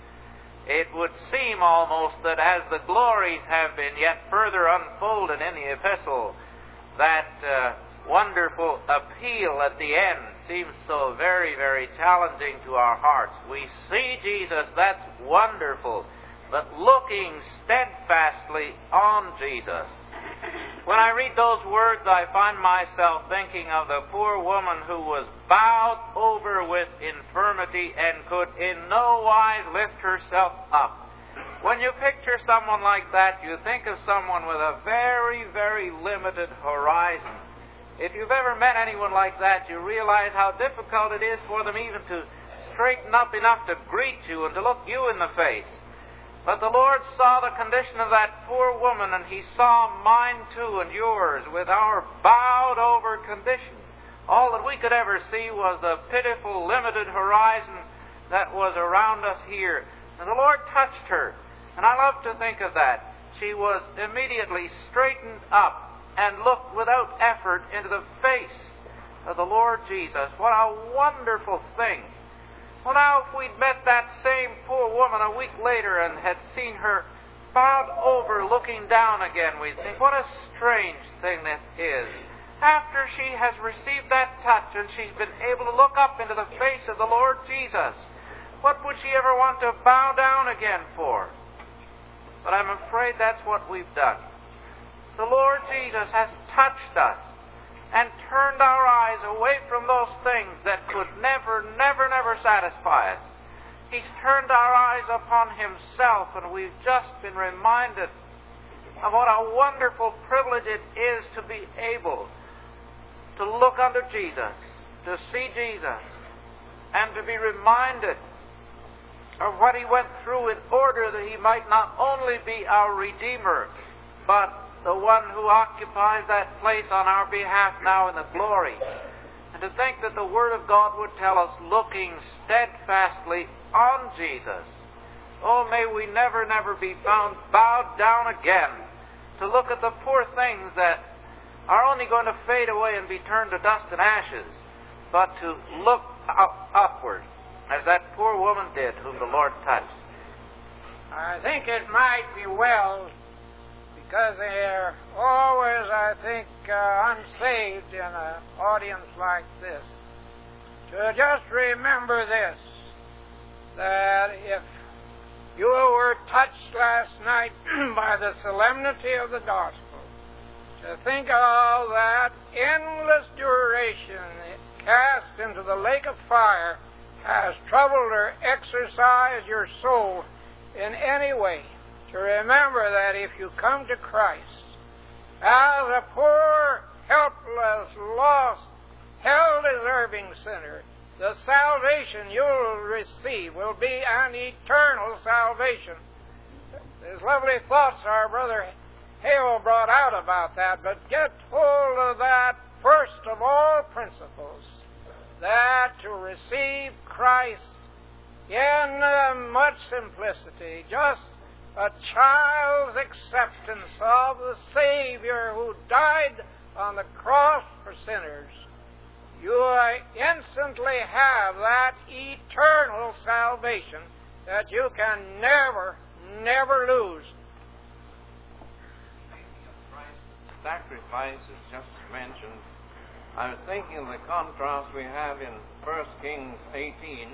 It would seem almost that as the glories have been yet further unfolded in the epistle, that wonderful appeal at the end seems so very, very challenging to our hearts. We see Jesus, that's wonderful, but looking steadfastly on Jesus. When I read those words, I find myself thinking of the poor woman who was bowed over with infirmity and could in no wise lift herself up. When you picture someone like that, you think of someone with a very, very limited horizon. If you've ever met anyone like that, you realize how difficult it is for them even to straighten up enough to greet you and to look you in the face. But the Lord saw the condition of that poor woman, and He saw mine too and yours with our bowed over condition. All that we could ever see was the pitiful, limited horizon that was around us here. And the Lord touched her. And I love to think of that. She was immediately straightened up and looked without effort into the face of the Lord Jesus. What a wonderful thing. Well, now, if we'd met that same poor woman a week later and had seen her bowed over looking down again, we'd think, what a strange thing this is. After she has received that touch and she's been able to look up into the face of the Lord Jesus, what would she ever want to bow down again for? But I'm afraid that's what we've done. The Lord Jesus has touched us and turned our eyes away from those things that could never satisfy us. He's turned our eyes upon Himself, and we've just been reminded of what a wonderful privilege it is to be able to look unto Jesus, to see Jesus, and to be reminded of what He went through in order that He might not only be our Redeemer, but the one who occupies that place on our behalf now in the glory. And to think that the Word of God would tell us, looking steadfastly on Jesus. Oh, may we never, never be found bowed down again to look at the poor things that are only going to fade away and be turned to dust and ashes, but to look upward, as that poor woman did whom the Lord touched. I think it might be well, because they're always, I think, unsaved in an audience like this, to just remember this, that if you were touched last night by the solemnity of the gospel, to think of that endless duration cast into the lake of fire has troubled or exercised your soul in any way, to remember that if you come to Christ as a poor, helpless, lost, hell-deserving sinner, the salvation you'll receive will be an eternal salvation. There's lovely thoughts our brother Hale brought out about that, but get hold of that first of all principles, that to receive Christ in much simplicity, just a child's acceptance of the Savior who died on the cross for sinners, you instantly have that eternal salvation that you can never, never lose. Sacrifice is just mentioned. I was thinking of the contrast we have in 1 Kings 18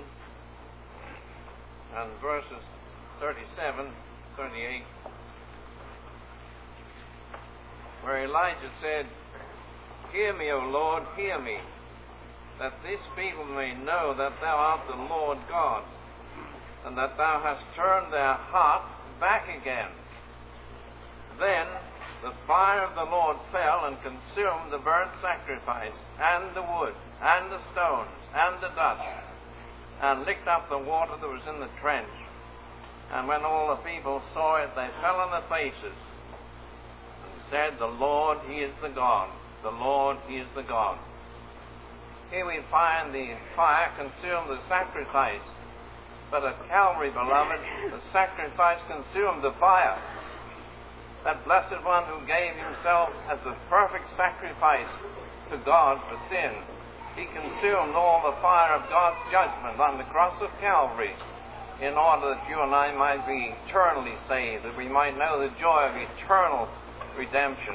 and verses 37, 38, where Elijah said, "Hear me, O Lord, hear me, that this people may know that thou art the Lord God, and that thou hast turned their heart back again." Then the fire of the Lord fell and consumed the burnt sacrifice, and the wood, and the stones, and the dust, and licked up the water that was in the trench. And when all the people saw it, they fell on their faces, and said, "The Lord, He is the God. The Lord, He is the God." Here we find the fire consumed the sacrifice. But at Calvary, beloved, the sacrifice consumed the fire. That blessed one who gave Himself as the perfect sacrifice to God for sin, He consumed all the fire of God's judgment on the cross of Calvary in order that you and I might be eternally saved, that we might know the joy of eternal redemption.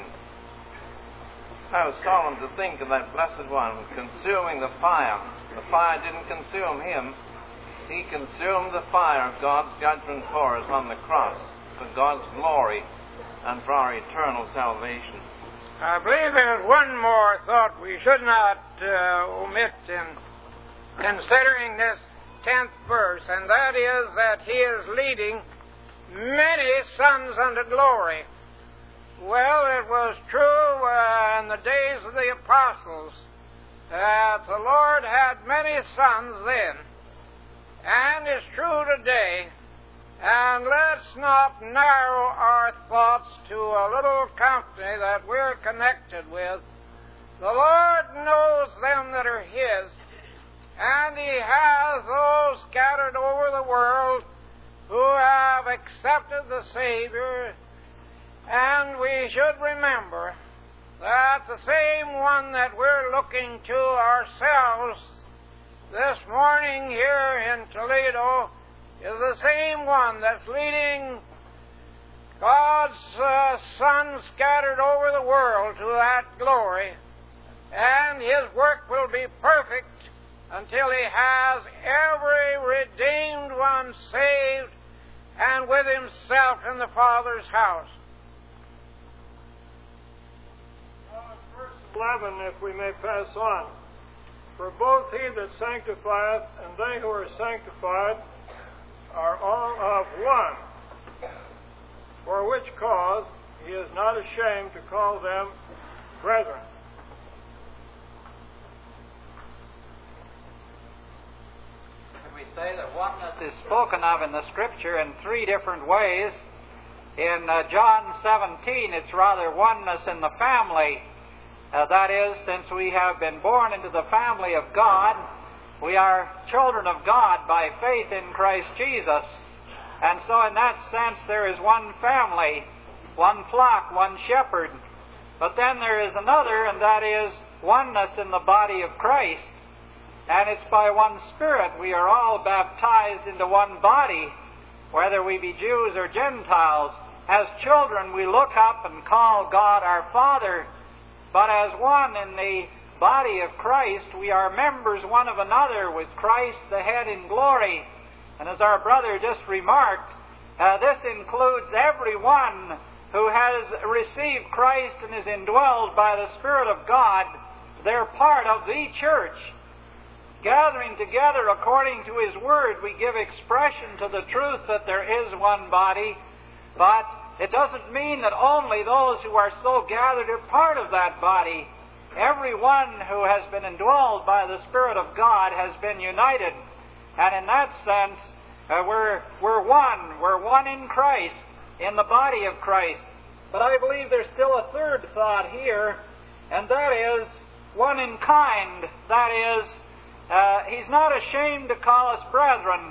How solemn to think of that blessed one consuming the fire. The fire didn't consume Him. He consumed the fire of God's judgment for us on the cross, for God's glory and for our eternal salvation. I believe there's one more thought we should not omit in considering this 10th verse, and that is that He is leading many sons unto glory. Well, it was true in the days of the apostles that the Lord had many sons then, and it's true today. And let's not narrow our thoughts to a little company that we're connected with. The Lord knows them that are His, and He has those scattered over the world who have accepted the Savior. And we should remember that the same one that we're looking to ourselves this morning here in Toledo is the same one that's leading God's sons scattered over the world to that glory. And His work will be perfect until He has every redeemed one saved and with Himself in the Father's house. Verse 11, if we may pass on. For both He that sanctifieth and they who are sanctified are all of one, for which cause He is not ashamed to call them brethren. If we say that oneness is spoken of in the Scripture in three different ways. In John 17, it's rather oneness in the family. That is, since we have been born into the family of God, we are children of God by faith in Christ Jesus. And so in that sense, there is one family, one flock, one shepherd. But then there is another, and that is oneness in the body of Christ. And it's by one Spirit we are all baptized into one body, whether we be Jews or Gentiles. As children, we look up and call God our Father, but as one in the body of Christ, we are members one of another, with Christ the head in glory. And as our brother just remarked, this includes everyone who has received Christ and is indwelled by the Spirit of God. They're part of the church. Gathering together according to His Word, we give expression to the truth that there is one body, but it doesn't mean that only those who are so gathered are part of that body. Everyone who has been indwelled by the Spirit of God has been united. And in that sense, we're one. We're one in Christ, in the body of Christ. But I believe there's still a third thought here, and that is one in kind. That is, He's not ashamed to call us brethren.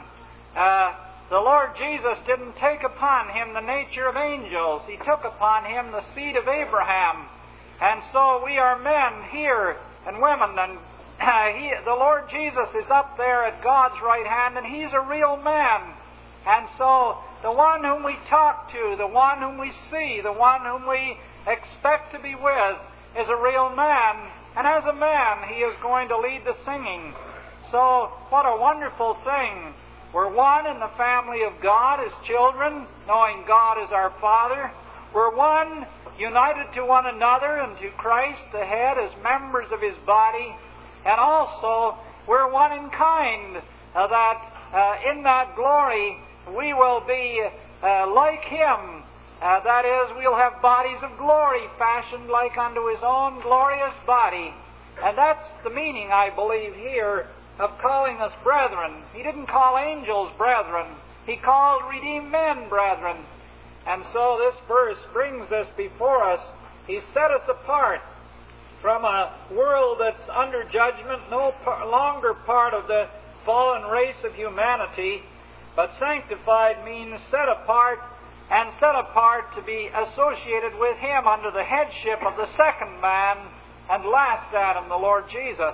The Lord Jesus didn't take upon Him the nature of angels. He took upon Him the seed of Abraham. And so we are men here and women, and the Lord Jesus is up there at God's right hand, and He's a real man. And so the one whom we talk to, the one whom we see, the one whom we expect to be with is a real man. And as a man, He is going to lead the singing. So what a wonderful thing. We're one in the family of God as children, knowing God as our Father. We're one, united to one another and to Christ, the head, as members of His body. And also, we're one in kind, that in that glory we will be like Him. That is, we'll have bodies of glory fashioned like unto His own glorious body. And that's the meaning, I believe, here of calling us brethren. He didn't call angels brethren. He called redeemed men brethren. And so this verse brings this before us. He set us apart from a world that's under judgment, no longer part of the fallen race of humanity, but sanctified means set apart, and set apart to be associated with Him under the headship of the second man and last Adam, the Lord Jesus.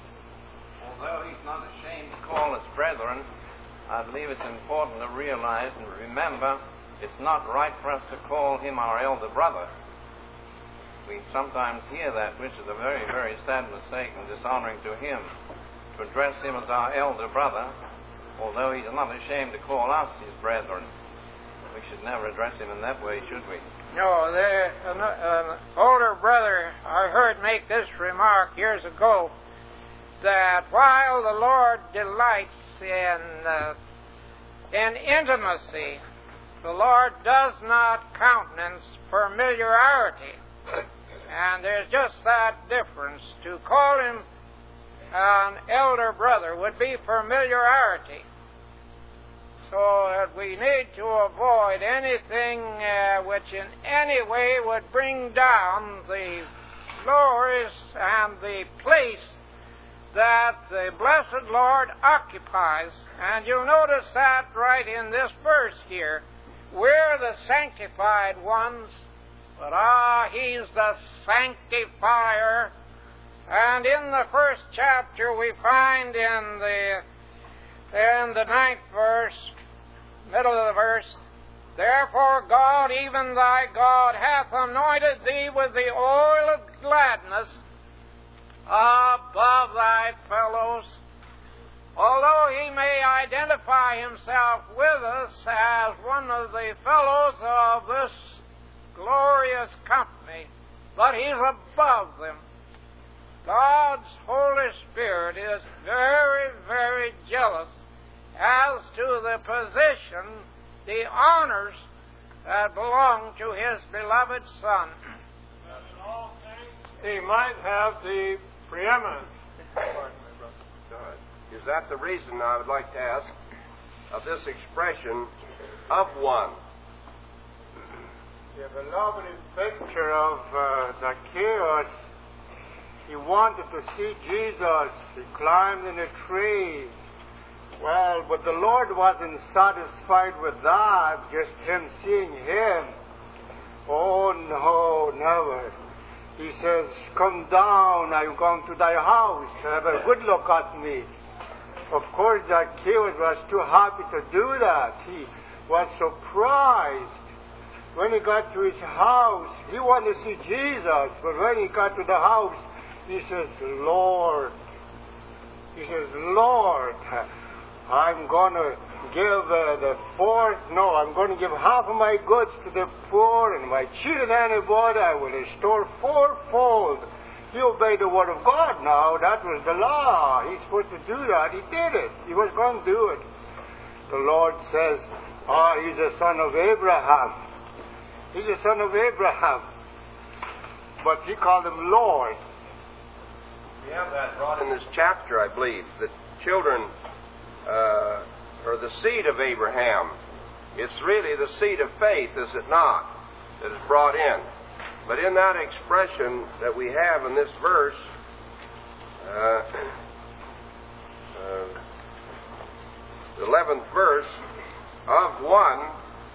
Although He's not ashamed to call us brethren, I believe it's important to realize and remember it's not right for us to call Him our elder brother. We sometimes hear that, which is a very, very sad mistake and dishonoring to Him, to address Him as our elder brother, although He's not ashamed to call us His brethren. We should never address Him in that way, should we? No, an older brother I heard make this remark years ago, that while the Lord delights in intimacy, the Lord does not countenance familiarity. And there's just that difference. To call Him an elder brother would be familiarity. So that we need to avoid anything which in any way would bring down the glories and the place that the blessed Lord occupies. And you'll notice that right in this verse here. We're the sanctified ones, but He's the sanctifier. And in the first chapter we find in the 9th verse, middle of the verse, therefore God, even thy God, hath anointed thee with the oil of gladness above thy fellows. Although He may identify Himself with us as one of the fellows of this glorious company, but He's above them. God's Holy Spirit is very, very jealous as to the position, the honors that belong to His beloved Son. That in all things He might have the preeminence. Is that the reason, I would like to ask, of this expression, of one. You have a lovely picture of Zacchaeus. He wanted to see Jesus. He climbed in a tree. Well, but the Lord wasn't satisfied with that, just him seeing him. Oh, no, never. He says, come down, I'm going to thy house. Have a good look at me. Of course, Zacchaeus was too happy to do that. He was surprised. When he got to his house, he wanted to see Jesus. But when he got to the house, he says, Lord. He says, Lord, I'm going to give I'm going to give half of my goods to the poor, and if I cheated anybody, I will restore fourfold. He obeyed the word of God now. That was the law. He's supposed to do that. He did it. He was going to do it. The Lord says, he's a son of Abraham. He's a son of Abraham. But he called him Lord. We have that brought in this chapter, I believe, that children or the seed of Abraham. It's really the seed of faith, is it not, that is brought in. But in that expression that we have in this verse, the 11th verse, of one,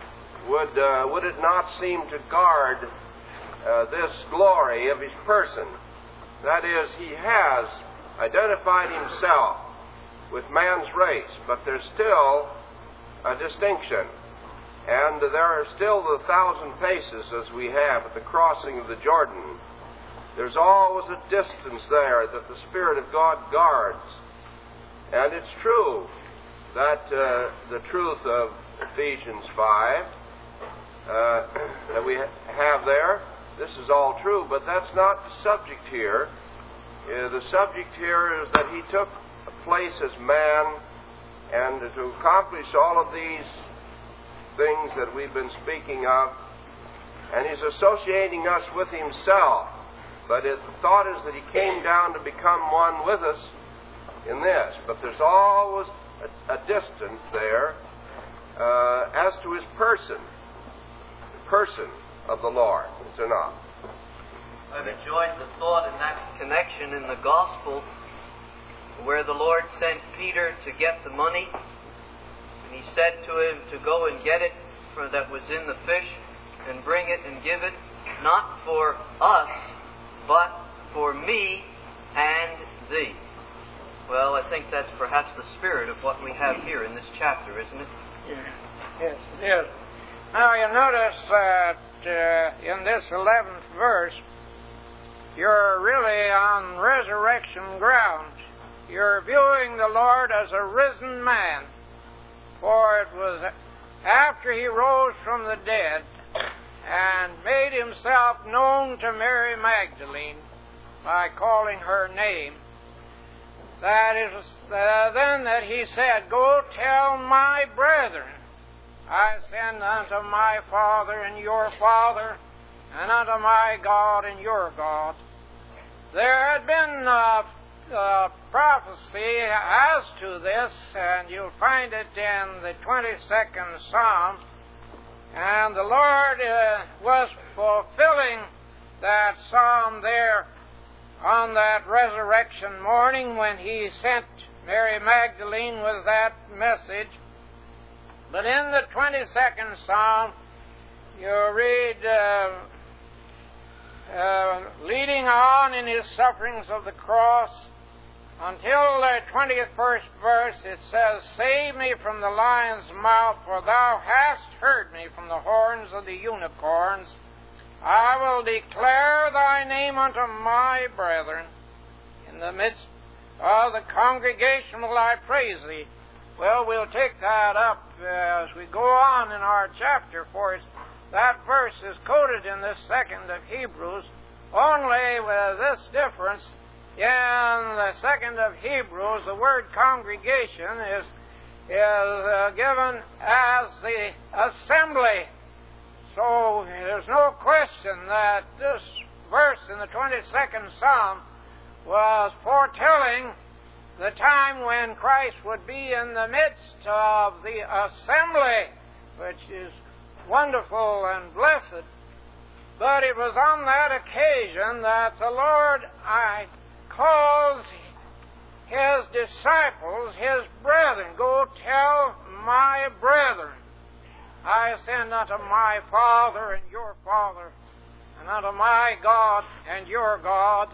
would it not seem to guard this glory of his person? That is, he has identified himself with man's race, but there's still a distinction. And there are still the 1,000 paces as we have at the crossing of the Jordan. There's always a distance there that the Spirit of God guards. And it's true that the truth of Ephesians 5 that we have there, this is all true, but that's not the subject here. The subject here is that he took a place as man, and to accomplish all of these things that we've been speaking of, and he's associating us with himself. But the thought is that he came down to become one with us in this. But there's always a distance there as to his person, the person of the Lord. Is there not? I've enjoyed the thought in that connection in the Gospel where the Lord sent Peter to get the money, and he said to him to go and get it that was in the fish and bring it and give it, not for us, but for me and thee. Well, I think that's perhaps the spirit of what we have here in this chapter, isn't it? Yes, it is. Now, you notice that in this 11th verse, you're really on resurrection ground. You're viewing the Lord as a risen man, for it was after he rose from the dead and made himself known to Mary Magdalene by calling her name, that it was then that he said, go tell my brethren, I send unto my Father and your Father, and unto my God and your God. There had been prophecy as to this, and you'll find it in the 22nd Psalm. And the Lord was fulfilling that psalm there on that resurrection morning when he sent Mary Magdalene with that message. But in the 22nd Psalm, you read, leading on in his sufferings of the cross, until the 21st verse, it says, save me from the lion's mouth, for thou hast heard me from the horns of the unicorns. I will declare thy name unto my brethren. In the midst of the congregation will I praise thee. Well, we'll take that up as we go on in our chapter, for that verse is quoted in this 2nd of Hebrews, only with this difference. In the 2nd of Hebrews, the word congregation is given as the assembly. So there's no question that this verse in the 22nd Psalm was foretelling the time when Christ would be in the midst of the assembly, which is wonderful and blessed. But it was on that occasion that the Lord calls His disciples, His brethren. Go tell my brethren, I ascend unto my Father and your Father, and unto my God and your God.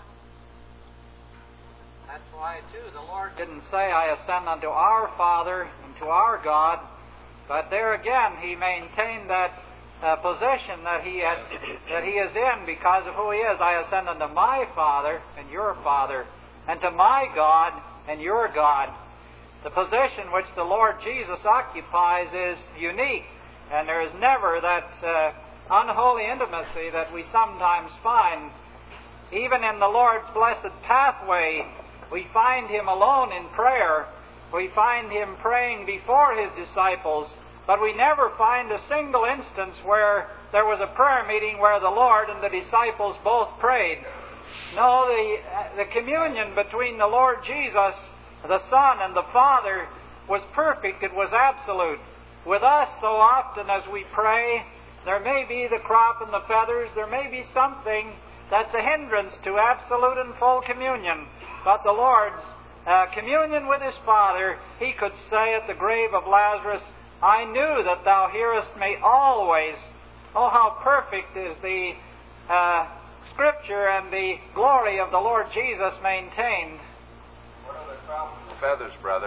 That's why, too, the Lord didn't say, I ascend unto our Father and to our God, but there again He maintained that position that He is in because of who He is. I ascend unto my Father and your Father, and to my God and your God. The position which the Lord Jesus occupies is unique, and there is never that unholy intimacy that we sometimes find. Even in the Lord's blessed pathway, we find Him alone in prayer. We find Him praying before His disciples, but we never find a single instance where there was a prayer meeting where the Lord and the disciples both prayed. No, the communion between the Lord Jesus, the Son, and the Father was perfect. It was absolute. With us, so often as we pray, there may be the crop and the feathers, there may be something that's a hindrance to absolute and full communion. But the Lord's communion with His Father, He could say at the grave of Lazarus, I knew that Thou hearest me always. Oh, how perfect is the Scripture and the glory of the Lord Jesus maintained. What are the crops and feathers, brother?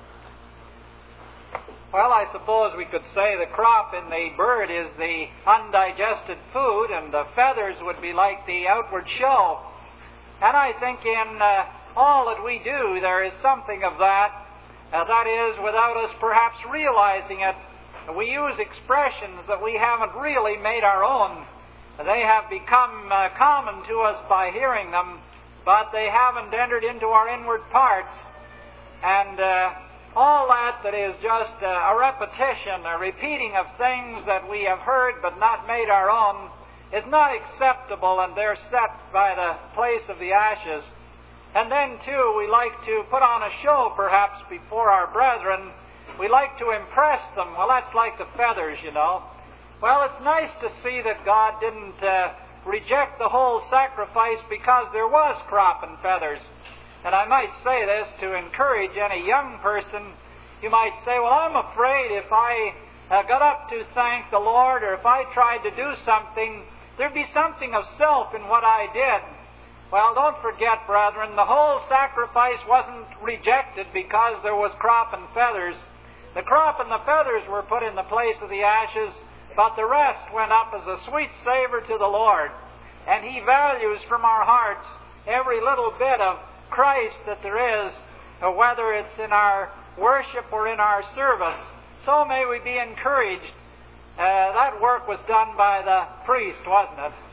Well, I suppose we could say the crop in the bird is the undigested food, and the feathers would be like the outward show. And I think in all that we do, there is something of that. That is, without us perhaps realizing it, we use expressions that we haven't really made our own. They have become common to us by hearing them, but they haven't entered into our inward parts. And all that is just a repetition, a repeating of things that we have heard but not made our own, is not acceptable, and they're set by the place of the ashes. And then, too, we like to put on a show, perhaps, before our brethren. We like to impress them. Well, that's like the feathers, you know. Well, it's nice to see that God didn't reject the whole sacrifice because there was crop and feathers. And I might say this to encourage any young person. You might say, well, I'm afraid if I got up to thank the Lord, or if I tried to do something, there'd be something of self in what I did. Well, don't forget, brethren, the whole sacrifice wasn't rejected because there was crop and feathers. The crop and the feathers were put in the place of the ashes, but the rest went up as a sweet savor to the Lord. And He values from our hearts every little bit of Christ that there is, whether it's in our worship or in our service. So may we be encouraged. That work was done by the priest, wasn't it?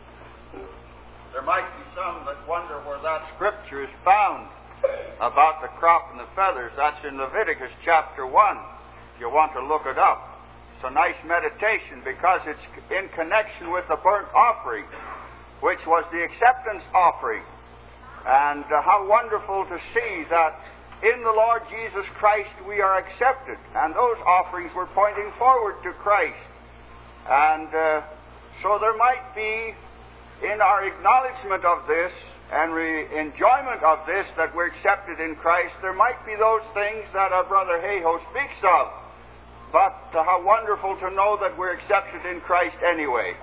There might be some that wonder where that scripture is found about the crop and the feathers. That's in Leviticus chapter 1. If you want to look it up. It's a nice meditation because it's in connection with the burnt offering, which was the acceptance offering. And how wonderful to see that in the Lord Jesus Christ we are accepted. And those offerings were pointing forward to Christ. And so there might be, in our acknowledgement of this and enjoyment of this, that we're accepted in Christ, there might be those things that our brother Hayhoe speaks of. But how wonderful to know that we're accepted in Christ anyway.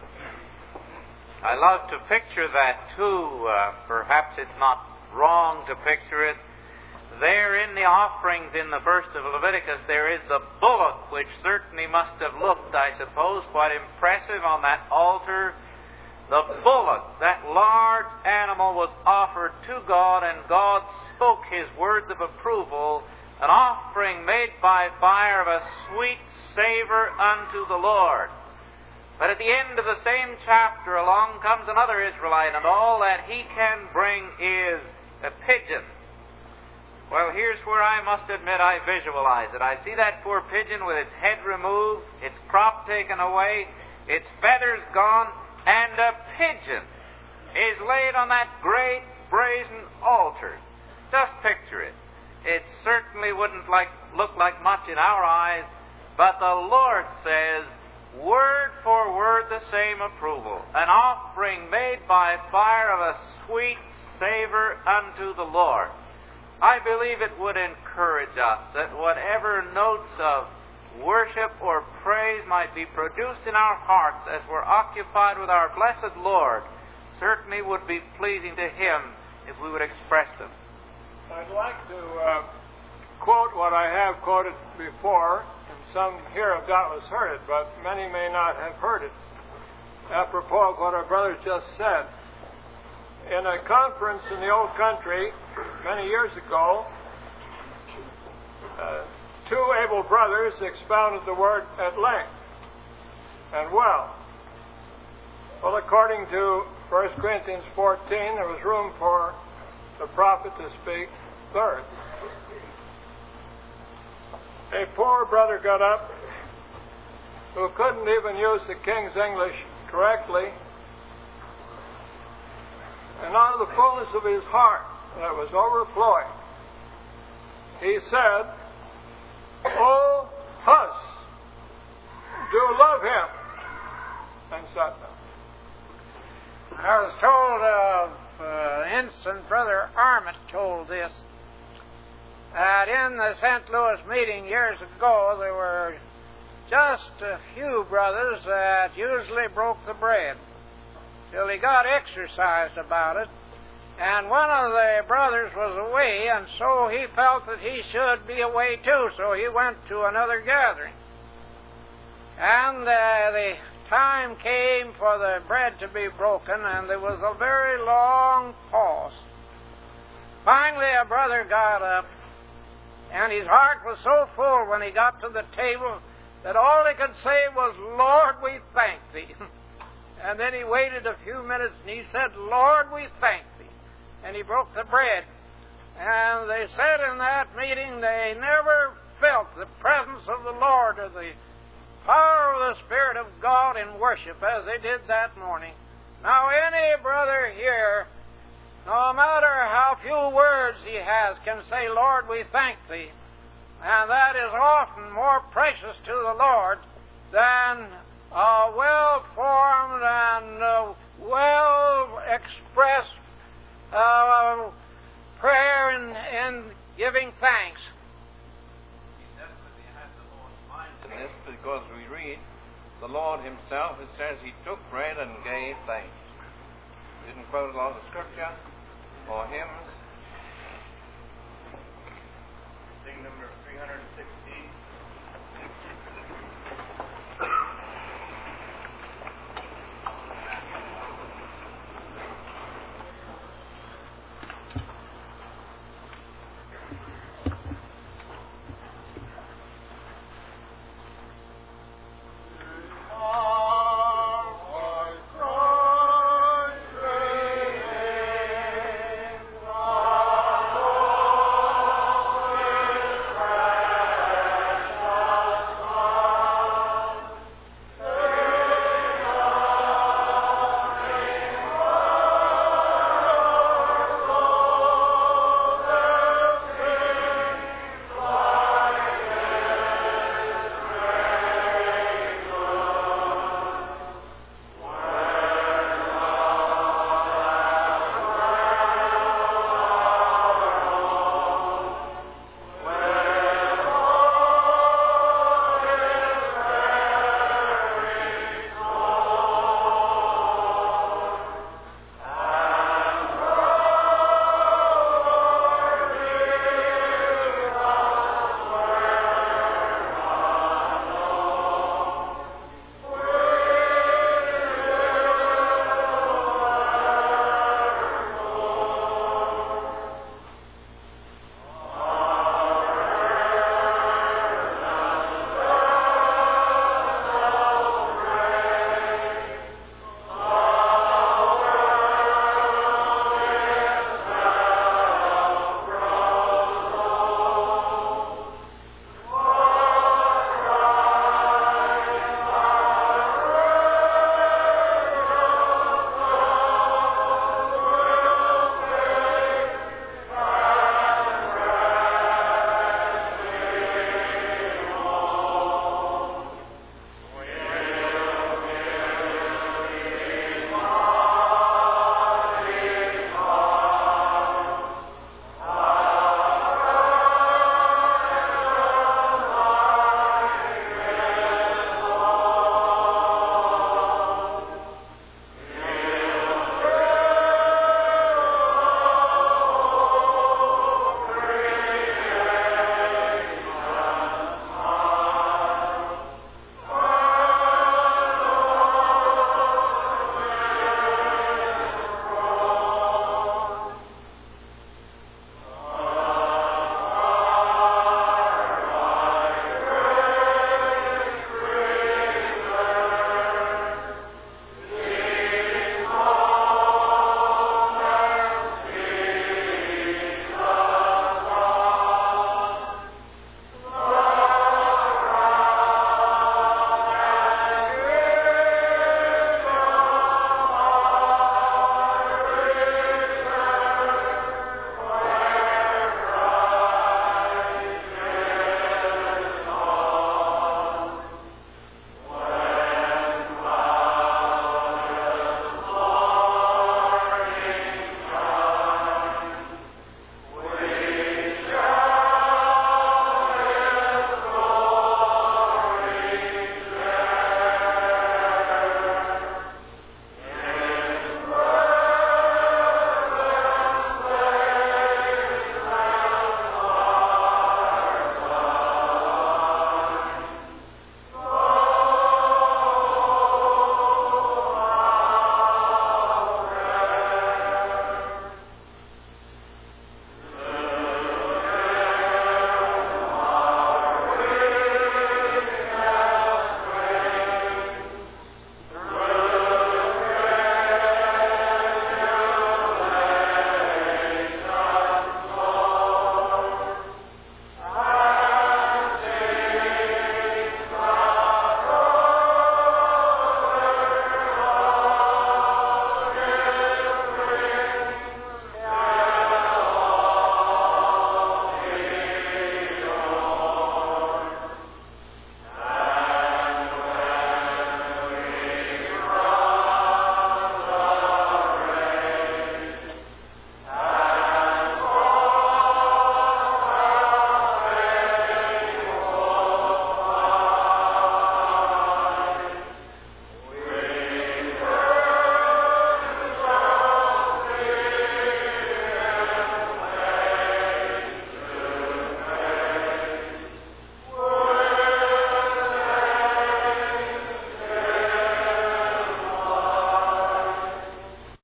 I love to picture that too. Perhaps it's not wrong to picture it. There in the offerings in the first of Leviticus, there is the bullock, which certainly must have looked, I suppose, quite impressive on that altar. The bullock, that large animal, was offered to God, and God spoke His words of approval, an offering made by fire of a sweet savor unto the Lord. But at the end of the same chapter, along comes another Israelite, and all that he can bring is a pigeon. Well, here's where I must admit I visualize it. I see that poor pigeon with its head removed, its crop taken away, its feathers gone, and a pigeon is laid on that great brazen altar. Just picture it. It certainly wouldn't look like much in our eyes, but the Lord says, word for word the same approval, an offering made by fire of a sweet savor unto the Lord. I believe it would encourage us that whatever notes of worship or praise might be produced in our hearts as we're occupied with our blessed Lord certainly would be pleasing to Him if we would express them. I'd like to quote what I have quoted before, and some here have doubtless heard it, but many may not have heard it, apropos of what our brothers just said. In a conference in the old country many years ago, two able brothers expounded the Word at length and well. Well, according to 1 Corinthians 14, there was room for the prophet to speak third. A poor brother got up who couldn't even use the King's English correctly, and out of the fullness of his heart that was overflowing, he said, "Oh, us, do love Him," and sat down. I was told of an instance, Brother Armit told this, that in the St. Louis meeting years ago, there were just a few brothers that usually broke the bread, till he got exercised about it. And one of the brothers was away, and so he felt that he should be away too, so he went to another gathering. And the time came for the bread to be broken, and there was a very long pause. Finally, a brother got up, and his heart was so full when he got to the table that all he could say was, "Lord, we thank Thee." And then he waited a few minutes, and he said, "Lord, we thank Thee." And he broke the bread. And they said in that meeting they never felt the presence of the Lord or the power of the Spirit of God in worship as they did that morning. Now, any brother here, no matter how few words he has, can say, "Lord, we thank Thee." And that is often more precious to the Lord than a well-formed and well-expressed prayer and giving thanks. He definitely had the Lord's mind in this, because we read the Lord Himself, it says He took bread and gave thanks. Didn't quote a lot of scripture or hymns. Sing number 316.